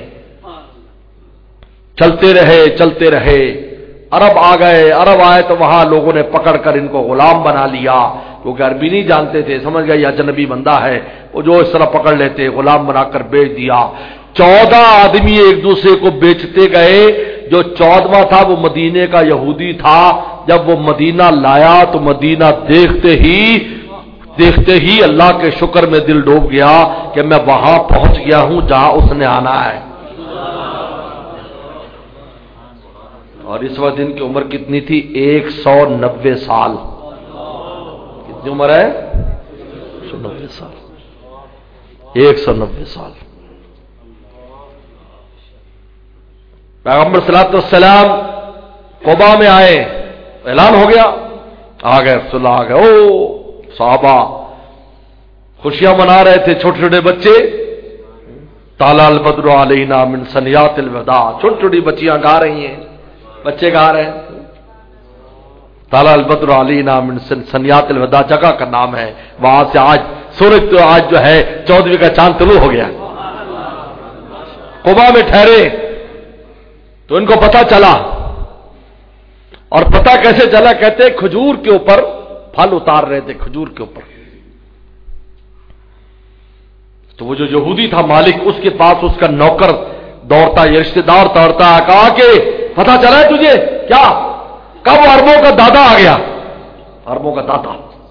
چلتے رہے عرب آ گئے. عرب آئے تو وہاں لوگوں نے پکڑ کر ان کو غلام بنا لیا, کیونکہ عربی نہیں جانتے تھے, سمجھ گئے یہ اجنبی بندہ ہے, وہ جو اس طرح پکڑ لیتے غلام بنا کر بیچ دیا. 14 آدمی ایک دوسرے کو بیچتے گئے. جو 14واں تھا وہ مدینے کا یہودی تھا. جب وہ مدینہ لایا تو مدینہ دیکھتے ہی اللہ کے شکر میں دل ڈوب گیا کہ میں وہاں پہنچ گیا ہوں جہاں اس نے آنا ہے. اور اس وقت ان کی عمر کتنی تھی؟ 190 سال. کتنی عمر ہے؟ 190 سال. 190 سال. پیغمبر صلی اللہ علیہ وسلم قباء میں آئے, اعلان ہو گیا, آ گئے رسول اللہ, آ گئے. او صحابہ خوشیاں منا رہے تھے, چھوٹے چھوٹے بچے. طلع البدر علینا من ثنیات الوداع, چھوٹی چھوٹی بچیاں گا رہی ہیں, بچے گا رہے ہیں. طلع البدر علینا من ثنیات الوداع جگہ کا نام ہے. وہاں سے آج سورج تو آج جو ہے 14ویں کا چاند طلوع ہو گیا. قباء میں ٹھہرے تو ان کو پتہ چلا, اور پتہ کیسے چلا؟ کہتے کھجور کے اوپر پھل اتار رہے تھے, کھجور کے اوپر. تو وہ جو یہودی تھا مالک, اس کے پاس اس کا نوکر دوڑتا, یہ رشتہ دار دوڑتا, کہا کہ پتہ چلا ہے تجھے کیا؟ کب عربوں کا دادا آ گیا, عربوں کا دادا,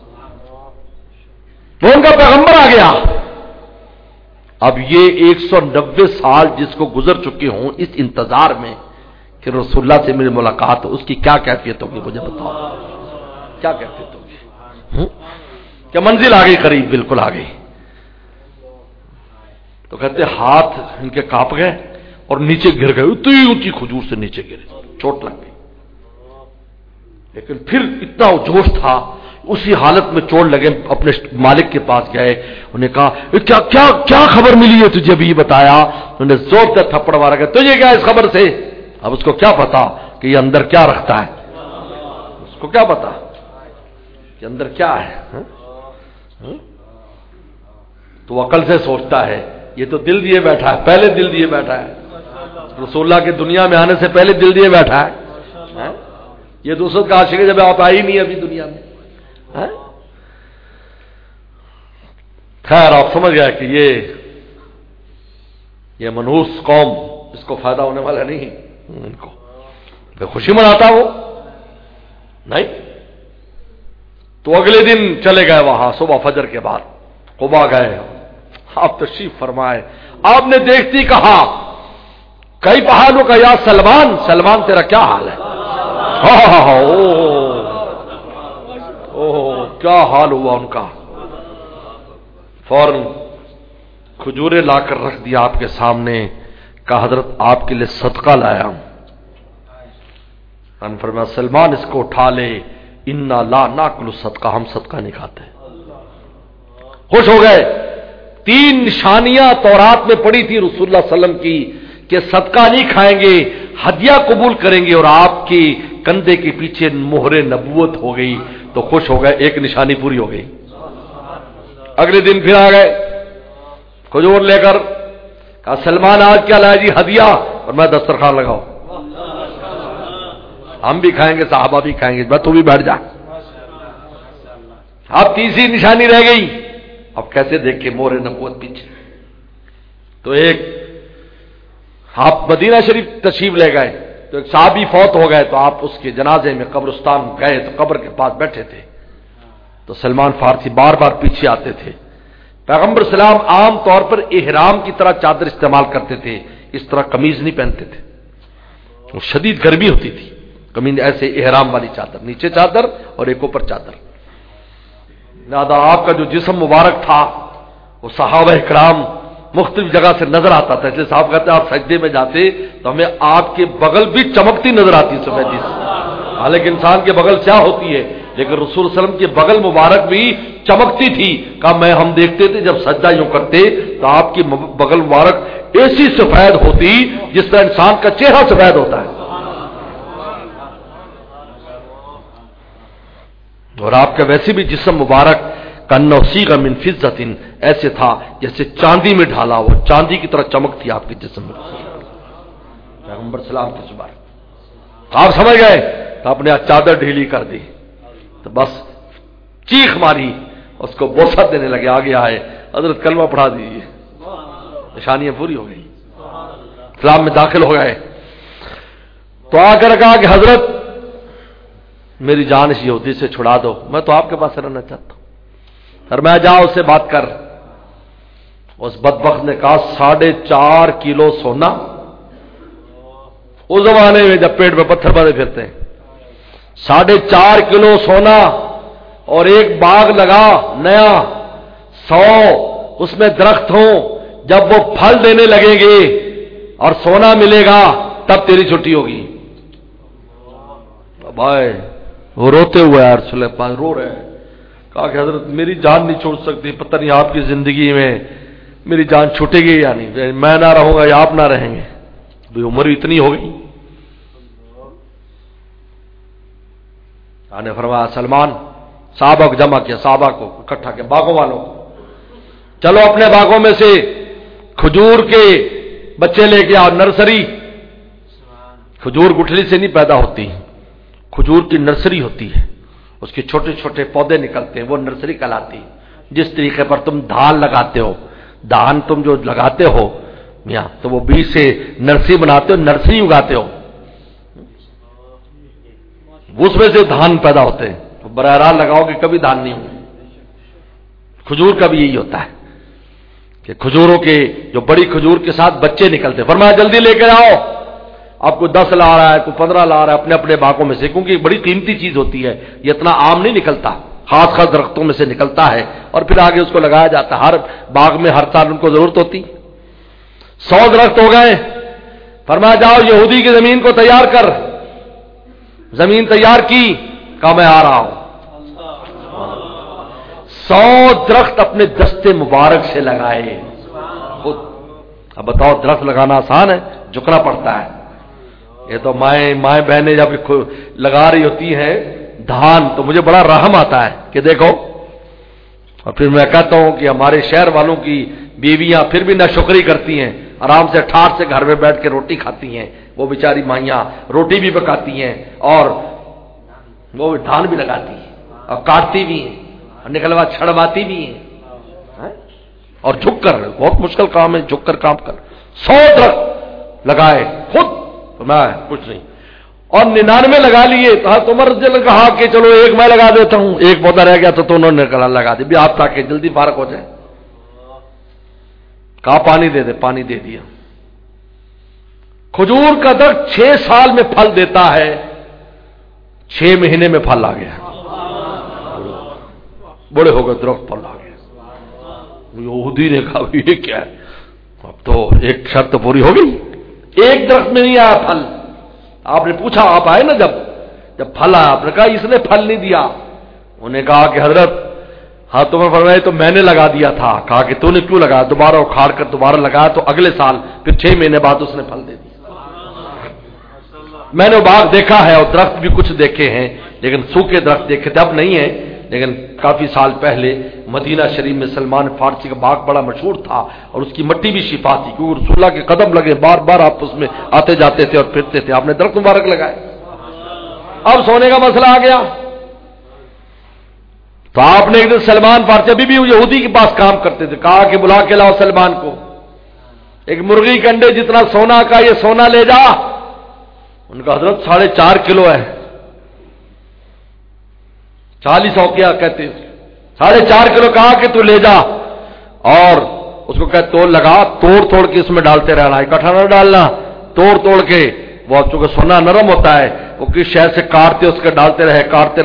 وہ ان کا پیغمبر آ گیا. اب یہ 190 سال جس کو گزر چکے ہوں اس انتظار میں کہ رسول اللہ سے میری ملاقات ہو, اس کی کیا کیفیت ہوگی مجھے بتاؤ, کیا کیفیت ہوگی؟ کیا منزل آ گئی, قریب بالکل آ گئی. تو کہتے ہاتھ ان کے کانپ گئے اور نیچے گر گئے, اتنی اونچی کھجور سے نیچے گرے, چوٹ لگ گئی. لیکن پھر اتنا جوش تھا, اسی حالت میں چوٹ لگے, اپنے مالک کے پاس گئے. انہیں کہا کیا کیا کیا خبر ملی ہے تجھے؟ ابھی بتایا. انہوں نے زور سے تھپڑ مارا کہ تجھے کیا اس خبر سے؟ اب اس کو کیا پتا کہ یہ اندر کیا رکھتا ہے, اس کو کیا پتا کہ اندر کیا ہے. تو عقل سے سوچتا ہے, یہ تو دل دیے بیٹھا ہے, پہلے دل دیے بیٹھا ہے. رسول اللہ کے دنیا میں آنے سے پہلے دل دیے بیٹھا ہے. یہ دوسروں کا عاشق ہے, جب آپ آئی نہیں ابھی دنیا میں. خیر آپ سمجھ گیا کہ یہ منحوس قوم, اس کو فائدہ ہونے والا نہیں. ان کو خوشی مناتا وہ نہیں. تو اگلے دن چلے گئے وہاں, صبح فجر کے بعد قباء گئے. آپ تشریف فرمائے. آپ نے دیکھتی کہا کئی پہاڑوں کا, یا سلمان, سلمان تیرا کیا حال ہے؟ کیا حال ہوا ان کا. فوراً کھجورے لا کر رکھ دیا آپ کے سامنے, کہا حضرت آپ کے لیے صدقہ لایا ہوں. فرمایا سلمان اس کو اٹھا لے, انا لا ناکل صدقہ, ہم صدقہ نہیں کھاتے. خوش ہو گئے. 3 نشانیاں تورات میں پڑی تھی رسول اللہ صلی اللہ علیہ وسلم کی کہ صدقہ نہیں کھائیں گے, ہدیہ قبول کریں گے, اور آپ کی کندھے کے پیچھے مہر نبوت ہو گئی. تو خوش ہو گئے, ایک نشانی پوری ہو گئی. اگلے دن پھر آ گئے کھجور لے کر, کہا سلمان آج کیا لایا جی؟ ہدیہ. اور میں دسترخوان لگاؤ, ہم بھی کھائیں گے, صحابہ بھی کھائیں گے, میں تو بھی بیٹھ جا. اب تیسری نشانی رہ گئی. اب کیسے دیکھے مہر نبوت پیچھے. تو ایک آپ مدینہ شریف تشریف لے گئے, تو ایک صحابی فوت ہو گئے, تو آپ اس کے جنازے میں قبرستان گئے, تو قبر کے پاس بیٹھے تھے. تو سلمان فارسی بار بار پیچھے آتے تھے. پیغمبر سلام عام طور پر احرام کی طرح چادر استعمال کرتے تھے, اس طرح قمیض نہیں پہنتے تھے. وہ شدید گرمی ہوتی تھی, قمیض ایسے احرام والی چادر, نیچے چادر اور ایک اوپر چادر. لہذا آپ کا جو جسم مبارک تھا وہ صحابہ اکرام مختلف جگہ سے نظر آتا تھا. اس لیے صاحب کہتے ہیں آپ سجدے میں جاتے تو ہمیں آپ کے بغل بھی چمکتی نظر آتی سفیدی سے. حالانکہ انسان کے بغل کیا ہوتی ہے, لیکن رسول صلی اللہ علیہ وسلم کے بغل مبارک بھی چمکتی تھی. کہا میں ہم دیکھتے تھے جب سجدہ یوں کرتے تو آپ کی بغل مبارک ایسی سفید ہوتی جس طرح انسان کا چہرہ سفید ہوتا ہے. اور آپ کا ویسے بھی جسم مبارک کا نوسیغ من فضۃ, ایسے تھا جیسے چاندی میں ڈھالا ہوا، چاندی کی طرح چمک تھی آپ کے جسم میں پیغمبر سلام کی زبان۔ آپ سمجھ گئے تو اپنے چادر ڈھیلی کر دی تو بس چیخ ماری، اس کو بوسہ دینے لگے، آگے آئے، حضرت کلمہ پڑھا دیجیے، نشانیاں پوری ہو گئی، اسلام میں داخل ہو گئے۔ تو آ کر کہا کہ حضرت میری جان اس یہودی سے چھڑا دو، میں تو آپ کے پاس رہنا چاہتا ہوں۔ اور میں جاؤ اس سے بات کر۔ اس بدبخت نے کہا 4.5 کلو سونا، اس زمانے میں جب پیٹ میں پتھر بندے پھرتے ہیں، 4.5 کلو سونا اور ایک باغ لگا نیا، 100 اس میں درخت ہوں، جب وہ پھل دینے لگیں گے اور سونا ملے گا تب تیری چھٹی ہوگی۔ بھائی وہ روتے ہوئے رسول اللہ پاک رو رہے ہیں، کہا کہ حضرت میری جان نہیں چھوڑ سکتی، پتہ نہیں آپ کی زندگی میں میری جان چھوٹے گی یا نہیں، میں نہ رہوں گا یا آپ نہ رہیں گے، عمر اتنی ہو گئی۔ نے فرمایا سلمان، صحابہ کو جمع کیا، صحابہ کو اکٹھا کیا، باغوں والوں کو، چلو اپنے باغوں میں سے کھجور کے بچے لے کے آؤ، نرسری، کھجور گٹھلی سے نہیں پیدا ہوتی، کھجور کی نرسری ہوتی ہے، اس کے چھوٹے چھوٹے پودے نکلتے ہیں، وہ نرسری کہلاتی ہے۔ جس طریقے پر تم دھان لگاتے ہو، دھان تم جو لگاتے ہو میاں تو وہ بیج سے نرسری بناتے ہو، نرسری اگاتے ہو، اس میں سے دھان پیدا ہوتے ہیں، تو براہ راست لگاؤ کہ کبھی دھان نہیں ہوں۔ کھجور کا بھی یہی ہوتا ہے کہ کھجوروں کے جو بڑی کھجور کے ساتھ بچے نکلتے، فرمایا جلدی لے کر آؤ، آپ کو 10 لا رہا ہے، کوئی 15 لا رہا ہے اپنے اپنے باغوں میں سے، کیونکہ بڑی قیمتی چیز ہوتی ہے، یہ اتنا عام نہیں نکلتا، خاص خاص درختوں میں سے نکلتا ہے اور پھر آگے اس کو لگایا جاتا ہے، ہر باغ میں ہر سال ان کو ضرورت ہوتی۔ 100 درخت ہو گئے، فرمایا جاؤ یہودی کی زمین کو تیار کر، زمین تیار کی، کہا میں آ رہا ہوں۔ 100 درخت اپنے دستے مبارک سے لگائے خود۔ اب بتاؤ درخت لگانا آسان ہے؟ جھکنا پڑتا ہے۔ یہ تو مائیں بہنیں جب لگا رہی ہوتی ہیں دھان تو مجھے بڑا رحم آتا ہے کہ دیکھو، اور پھر میں کہتا ہوں کہ ہمارے شہر والوں کی بیویاں پھر بھی ناشکری کرتی ہیں، آرام سے ٹھاٹ سے گھر میں بیٹھ کے روٹی کھاتی ہیں، وہ بیچاری مائیاں روٹی بھی پکاتی ہیں اور وہ دھان بھی لگاتی ہیں اور کاٹتی بھی ہیں اور نکلوا چھڑواتی بھی ہیں، اور جھک کر، بہت مشکل کام ہے، جھک کر کام کر۔ 100 درخت لگائے خود، میں کچھ نہیں، اور 99 لگا لیے۔ تو عمر نے کہا کہ چلو ایک میں لگا دیتا ہوں، ایک پودا رہ گیا تو انہوں نے لگا دی بھی آپ تاکہ جلدی فارغ ہو جائے۔ کہا پانی دے دے، پانی دے دیا۔ کھجور کا درخت 6 سال میں پھل دیتا ہے، 6 مہینے میں پھل آ گیا، بڑے ہو گئے درخت، پھل آ گیا۔ یہودی نے کہا یہ کیا ہے؟ اب تو ایک شرط پوری ہو گئی، ایک درخت میں نہیں آیا پھل۔ آپ نے پوچھا، آپ آئے نا جب پھل آیا، آپ نے کہا اس نے پھل نہیں دیا۔ انہوں نے کہا کہ حضرت ہاں تمہیں فرمایا تو میں نے لگا دیا تھا۔ کہا کہ تو نے کیوں لگایا؟ دوبارہ اکھاڑ کر دوبارہ لگایا تو اگلے سال پھر 6 مہینے بعد اس نے پھل دے دیا۔ میں نے باغ دیکھا ہے اور درخت بھی کچھ دیکھے ہیں، لیکن سوکھے درخت دیکھے تھے، اب نہیں ہے، لیکن کافی سال پہلے مدینہ شریف میں سلمان فارسی کا باغ بڑا مشہور تھا اور اس کی مٹی بھی شفا تھی، کیونکہ رسول اللہ کے قدم لگے، بار بار آپ اس میں آتے جاتے تھے اور پھرتے تھے، آپ نے درخت مبارک لگائے۔ اب سونے کا مسئلہ آ گیا تو آپ نے ایک دن سلمان فارسی ابھی بھی یہودی کے پاس کام کرتے تھے، کہا کہ بلا کے لاؤ سلمان کو، ایک مرغی کے انڈے جتنا سونا کا یہ سونا لے جا۔ ان کا حضرت 4.5 کلو ہے، 40 کیا کہتے 4.5 کلو، کہا کہ تو لے جا اور اس کو کہتے تو لگا، توڑ توڑ کے اس میں ڈالتے رہنا، اکٹھا نہ ڈالنا، توڑ توڑ کے، وہ چونکہ سونا نرم ہوتا ہے، وہ کس شہر سے کاٹتے اس کے ڈالتے رہے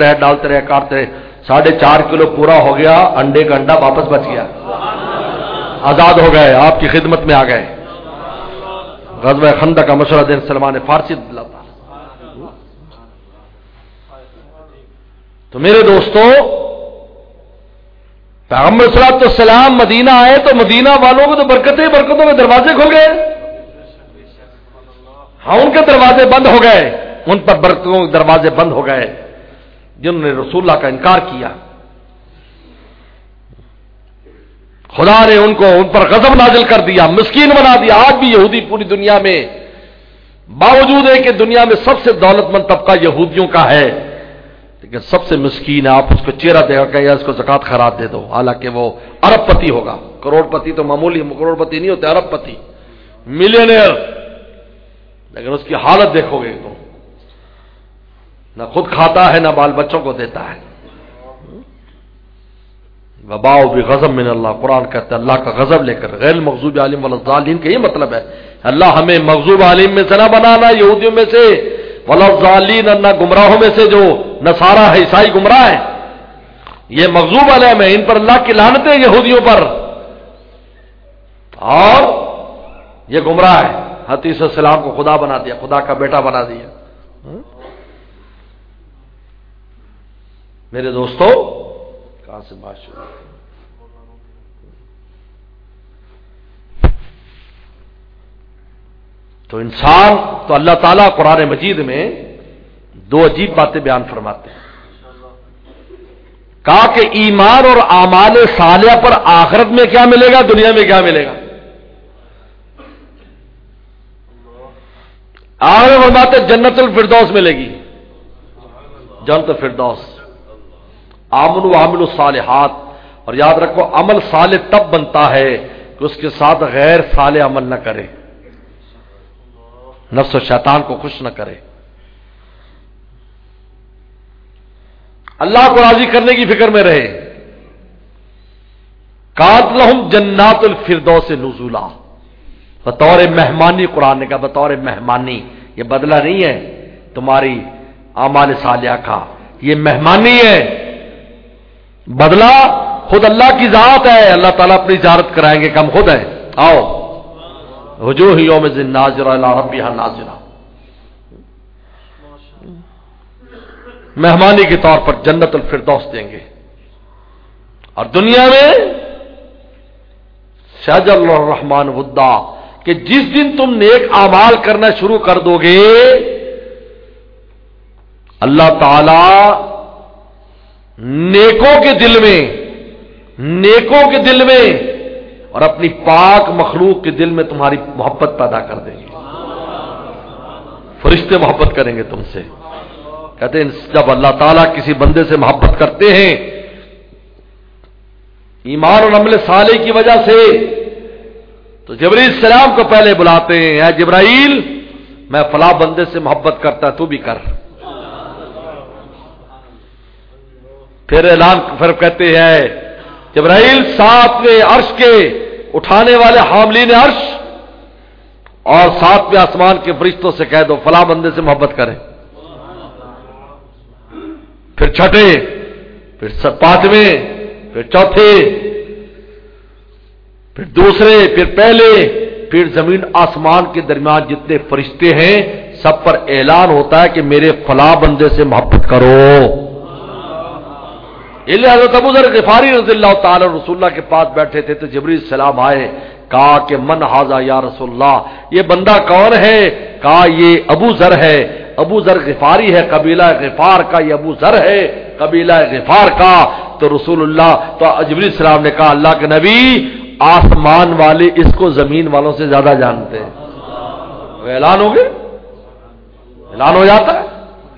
4.5 کلو پورا ہو گیا، انڈے کا انڈا واپس بچ گیا، آزاد ہو گئے، آپ کی خدمت میں آ گئے۔ غزوہ خندق کا مشورہ دین سلمان فارسی دلاتا۔ تو میرے دوستو، پیغمبر صلی اللہ علیہ وسلم مدینہ آئے تو مدینہ والوں کو تو برکتوں کے دروازے کھل گئے، ہاں ان کے دروازے بند ہو گئے، ان پر برکتوں کے دروازے بند ہو گئے جنہوں نے رسول اللہ کا انکار کیا۔ خدا نے ان پر غضب نازل کر دیا، مسکین بنا دیا۔ آج بھی یہودی پوری دنیا میں، باوجود ہے کہ دنیا میں سب سے دولت مند طبقہ یہودیوں کا ہے، لیکن سب سے مسکین ہے۔ آپ اس کو چہرہ دیکھا کہ یا اس کو زکوٰۃ خیرات دے دو، حالانکہ وہ ارب پتی ہوگا۔ کروڑ پتی تو معمولی کروڑ پتی نہیں ہوتے، ارب پتی، ملینئر، لیکن اس کی حالت دیکھو گے تو نہ خود کھاتا ہے نہ بال بچوں کو دیتا ہے۔ وباؤ بغضب من اللہ، قرآن کہتا ہے اللہ کا غضب لے کر، غیر المغضوب علیہم ولا الضالین کا یہ مطلب ہے اللہ ہمیں مغضوب علیہم میں سے نہ بنانا، یہودیوں میں سے، ولا الضالین، نہ گمراہوں میں سے جو نصارہ ہے، عیسائی گمراہ ہیں، یہ مغضوب علیہم ہے، ان پر اللہ کی لعنت ہے یہودیوں پر، اور یہ گمراہ ہے۔ حضرت عیسیٰ علیہ السلام کو خدا بنا دیا، خدا کا بیٹا بنا دیا۔ میرے دوستو، کہاں سے بات شروع؟ تو انسان تو اللہ تعالیٰ قرآن مجید میں دو عجیب باتیں بیان فرماتے ہیں۔ کہا کہ ایمان اور اعمال صالحہ پر آخرت میں کیا ملے گا، دنیا میں کیا ملے گا۔ آخر فرماتے جنت الفردوس ملے گی، جنت الفردوس۔ آمن و عامل الصالحات، اور یاد رکھو عمل صالح تب بنتا ہے کہ اس کے ساتھ غیر صالح عمل نہ کرے، نفس و شیطان کو خوش نہ کرے، اللہ کو راضی کرنے کی فکر میں رہے۔ کانت لہم جنات الفردوس نزولا، بطور مہمانی، قرآن نے کہا بطور مہمانی، یہ بدلہ نہیں ہے تمہاری اعمال صالحہ کا، یہ مہمانی ہے، بدلہ خود اللہ کی ذات ہے، اللہ تعالیٰ اپنی زیارت کرائیں گے کہ ہم خود ہیں، آؤ وجوہ یومئذ ناظرہ الی ربہا ناظرہ، مہمانی کے طور پر جنت الفردوس دیں گے۔ اور دنیا میں شجر الرحمن ودا، کہ جس دن تم نیک اعمال کرنا شروع کر دو گے، اللہ تعالی نیکوں کے دل میں اور اپنی پاک مخلوق کے دل میں تمہاری محبت پیدا کر دیں گے، فرشتے محبت کریں گے تم سے۔ کہتے ہیں جب اللہ تعالیٰ کسی بندے سے محبت کرتے ہیں ایمان اور عمل صالح کی وجہ سے، تو جبرائیل السلام کو پہلے بلاتے ہیں، اے جبرائیل میں فلاں بندے سے محبت کرتا تو بھی کر، پھر اعلان پھر کہتے ہیں جبرائیل ساتویں عرش کے اٹھانے والے حاملین عرش اور ساتویں آسمان کے فرشتوں سے کہہ دو فلاں بندے سے محبت کریں، پھر چھٹے، پھر پانچویں، پھر چوتھے، پھر دوسرے، پھر پہلے، پھر زمین آسمان کے درمیان جتنے فرشتے ہیں سب پر اعلان ہوتا ہے کہ میرے فلاں بندے سے محبت کرو۔ حضرت ابو ذر غفاری رضی اللہ تعالی رسول اللہ کے پاس بیٹھے تھے تو جبرائیل السلام آئے، کہا کہ من ھذا یا رسول اللہ، یہ بندہ کون ہے؟ کہا یہ ابو ذر ہے، ابو ذر غفاری ہے، قبیلہ غفار کا، یہ ابو ذر ہے قبیلہ غفار کا۔ تو رسول اللہ تو جبرائیل السلام نے کہا اللہ کے نبی آسمان والے اس کو زمین والوں سے زیادہ جانتے ہیں۔ اعلان ہو گئے، اعلان ہو جاتا ہے۔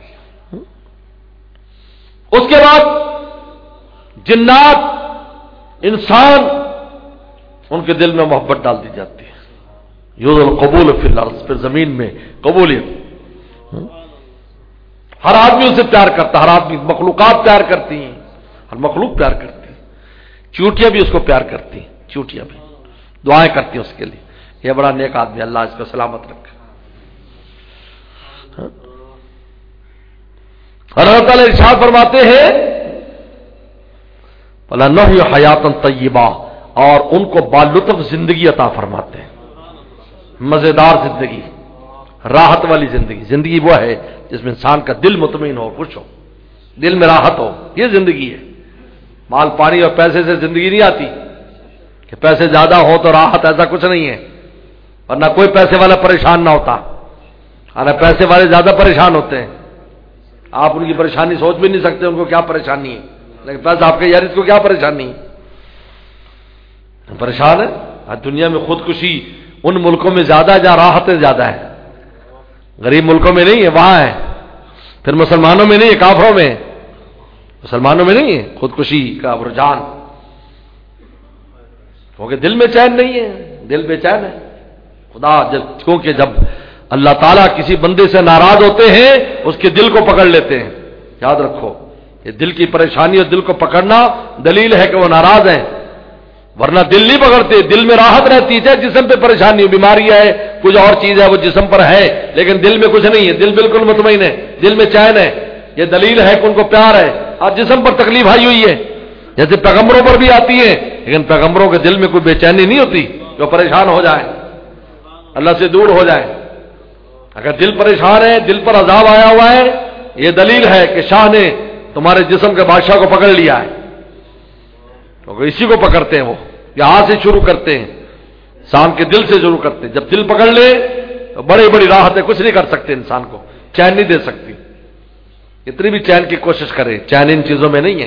اس کے بعد جنات، انسان، ان کے دل میں محبت ڈال دی جاتی ہے، یوز القبول فی الارض، پھر زمین میں قبولیت، ہر آدمی اسے پیار کرتا، ہر آدمی، مخلوقات پیار کرتی ہیں، ہر مخلوق پیار کرتی ہے، چیونٹیاں بھی اس کو پیار کرتی ہیں، چیونٹیاں بھی دعائیں کرتی ہیں اس کے لیے، یہ بڑا نیک آدمی، اللہ اس کو سلامت رکھے۔ اللہ تعالیٰ ارشاد فرماتے ہیں فَلَنُحْيِيَ حَيَاةً طَيِّبَةً، اور ان کو بالطف زندگی عطا فرماتے ہیں، مزیدار زندگی، راحت والی زندگی۔ زندگی وہ ہے جس میں انسان کا دل مطمئن ہو، خوش ہو، دل میں راحت ہو، یہ زندگی ہے۔ مال پانی اور پیسے سے زندگی نہیں آتی کہ پیسے زیادہ ہو تو راحت، ایسا کچھ نہیں ہے، ورنہ کوئی پیسے والا پریشان نہ ہوتا، ارے پیسے والے زیادہ پریشان ہوتے ہیں، آپ ان کی پریشانی سوچ بھی نہیں سکتے ان کو کیا پریشانی ہے، لیکن پیسہ آپ کے یار اس کو کیا پریشانی ہے۔ پریشان ہے. دنیا میں خودکشی ان ملکوں میں زیادہ ہے جہاں راحتیں زیادہ ہیں. غریب ملکوں میں نہیں ہے، وہاں ہے. پھر مسلمانوں میں نہیں ہے، کافروں میں. مسلمانوں میں نہیں ہے خودکشی کا رجحان، کیونکہ دل میں چین نہیں ہے، دل بے چین ہے. خدا کیونکہ جب اللہ تعالیٰ کسی بندے سے ناراض ہوتے ہیں اس کے دل کو پکڑ لیتے ہیں. یاد رکھو، یہ دل کی پریشانی اور دل کو پکڑنا دلیل ہے کہ وہ ناراض ہیں، ورنہ دل نہیں پکڑتے. دل میں راحت رہتی ہے، جسم پہ پریشانی ہو، بیماری ہے، کچھ اور چیز ہے وہ جسم پر ہے، لیکن دل میں کچھ نہیں ہے. دل بالکل مطمئن ہے، دل میں چین ہے. یہ دلیل ہے کہ ان کو پیار ہے. اور جسم پر تکلیف آئی ہوئی ہے، جیسے پیغمبروں پر بھی آتی ہے، لیکن پیغمبروں کے دل میں کوئی بے چینی نہیں ہوتی جو پریشان ہو جائے، اللہ سے دور ہو جائے. اگر دل پریشان ہے، دل پر عذاب آیا ہوا ہے، یہ دلیل ہے کہ شاہ نے تمہارے جسم کے بادشاہ کو پکڑ لیا ہے. کیونکہ اسی کو پکڑتے ہیں، وہ یہاں سے شروع کرتے ہیں، انسان کے دل سے شروع کرتے ہیں. جب دل پکڑ لے تو بڑی بڑی راحتیں کچھ نہیں کر سکتے، انسان کو چین نہیں دے سکتی. اتنی بھی چین کی کوشش کرے، چین ان چیزوں میں نہیں ہے.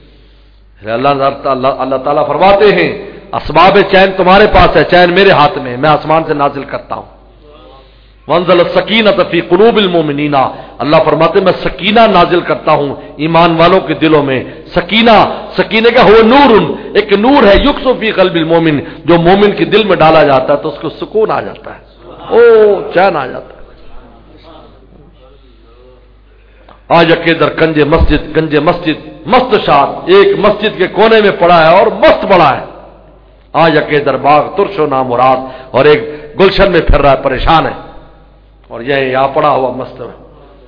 اللہ تعالیٰ فرماتے ہیں اسباب چین تمہارے پاس ہے، چین میرے ہاتھ میں، میں آسمان سے نازل کرتا ہوں. وانزل السکینۃ فی قلوب المؤمنین، اللہ فرماتے میں سکینہ نازل کرتا ہوں ایمان والوں کے دلوں میں. سکینہ کا ہو نور، ایک نور ہے یکسو فی قلب المؤمن، جو مومن کے دل میں ڈالا جاتا ہے تو اس کو سکون آ جاتا ہے، چین آ جاتا ہے. آج اکیدر گنج مسجد مست شاد ایک مسجد کے کونے میں پڑا ہے اور مست پڑا ہے. آج اکیدر باغ ترش و نامراد، اور ایک گلشن میں پھر رہا ہے، پریشان ہے. اور یہ یہاں پڑا ہوا مست ہے،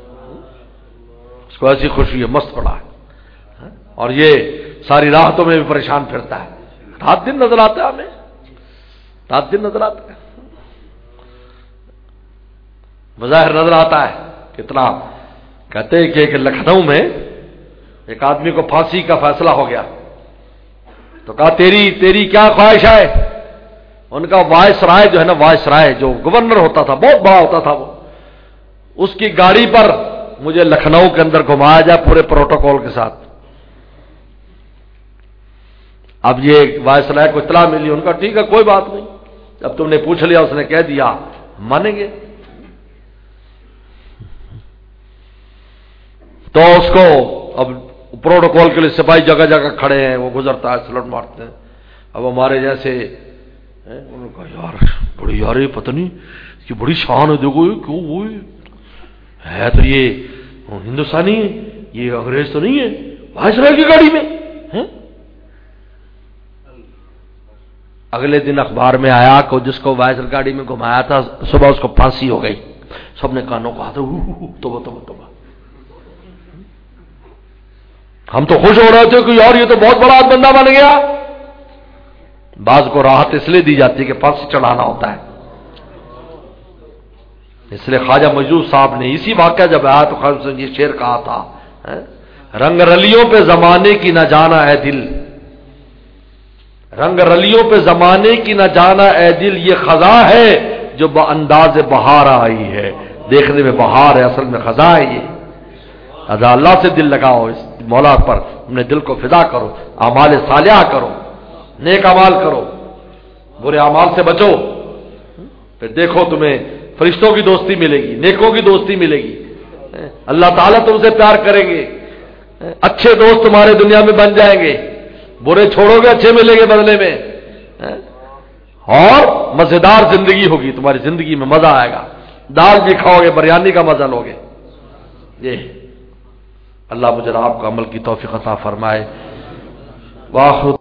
اس کو ایسی خوشی ہے، مست پڑا ہے. اور یہ ساری راحتوں میں بھی پریشان پھرتا ہے. رات دن نظر آتا ہے ہمیں، رات دن نظر آتا ہے، بظاہر نظر آتا ہے کتنا. کہتے ہیں کہ لکھنؤ میں ایک آدمی کو پھانسی کا فیصلہ ہو گیا، تو کہا تیری کیا خواہش ہے؟ ان کا وائس رائے جو ہے نا، وائس رائے جو گورنر ہوتا تھا، بہت بڑا ہوتا تھا، وہ اس کی گاڑی پر مجھے لکھنؤ کے اندر گھمایا جائے پورے پروٹوکول کے ساتھ. اب یہ وائس رائے کو اطلاع ملی، ان کا ٹھیک ہے کوئی بات نہیں، اب تم نے پوچھ لیا، اس نے کہہ دیا، مانیں گے. تو اس کو اب پروٹوکول کے لیے سپاہی جگہ جگہ کھڑے ہیں، وہ گزرتا ہے سلٹ مارتے ہیں. اب ہمارے جیسے انہوں نے کہا یار بڑی یار یہ پتہ نہیں اس کی بڑی شان ہے، دیکھو یہ کیوں وہ ہے تو یہ ہندوستانی ہے، یہ انگریز تو نہیں ہے، وائسرائے کی گاڑی میں. اگلے دن اخبار میں آیا کہ جس کو وائسرائے گاڑی میں گھمایا تھا صبح اس کو پھانسی ہو گئی. سب نے کانوں کو ہاتھ توبہ توبہ توبہ. ہم تو خوش ہو رہے تھے کہ یار یہ تو بہت بڑا بندہ بن گیا. بعض کو راحت اس لیے دی جاتی ہے کہ پھانسی چڑھانا ہوتا ہے. اس لیے خواجہ مجذوب صاحب نے اسی واقعہ جب آیا تو خواجہ سے یہ شعر کہا تھا، رنگ رلیوں پہ زمانے کی نہ جانا اے دل، رنگ رلیوں پہ زمانے کی نہ جانا اے دل، یہ خزاں ہے جو بانداز بہار آئی ہے. دیکھنے میں بہار ہے، اصل میں خزاں ہے. یہ ادا اللہ سے دل لگاؤ، اس مولا پر اپنے دل کو فدا کرو، اعمال صالحہ کرو، نیک اعمال کرو، برے اعمال سے بچو. پھر دیکھو تمہیں فرشتوں کی دوستی ملے گی، نیکوں کی دوستی ملے گی، اللہ تعالیٰ تم سے پیار کریں گے، اچھے دوست تمہارے دنیا میں بن جائیں گے، برے چھوڑو گے اچھے ملیں گے بدلے میں، اور مزیدار زندگی ہوگی، تمہاری زندگی میں مزہ آئے گا. دال بھی کھاؤ گے، بریانی کا مزہ لوگے. یہ اللہ مجھے آپ کو عمل کی توفیق عطا فرمائے. واخر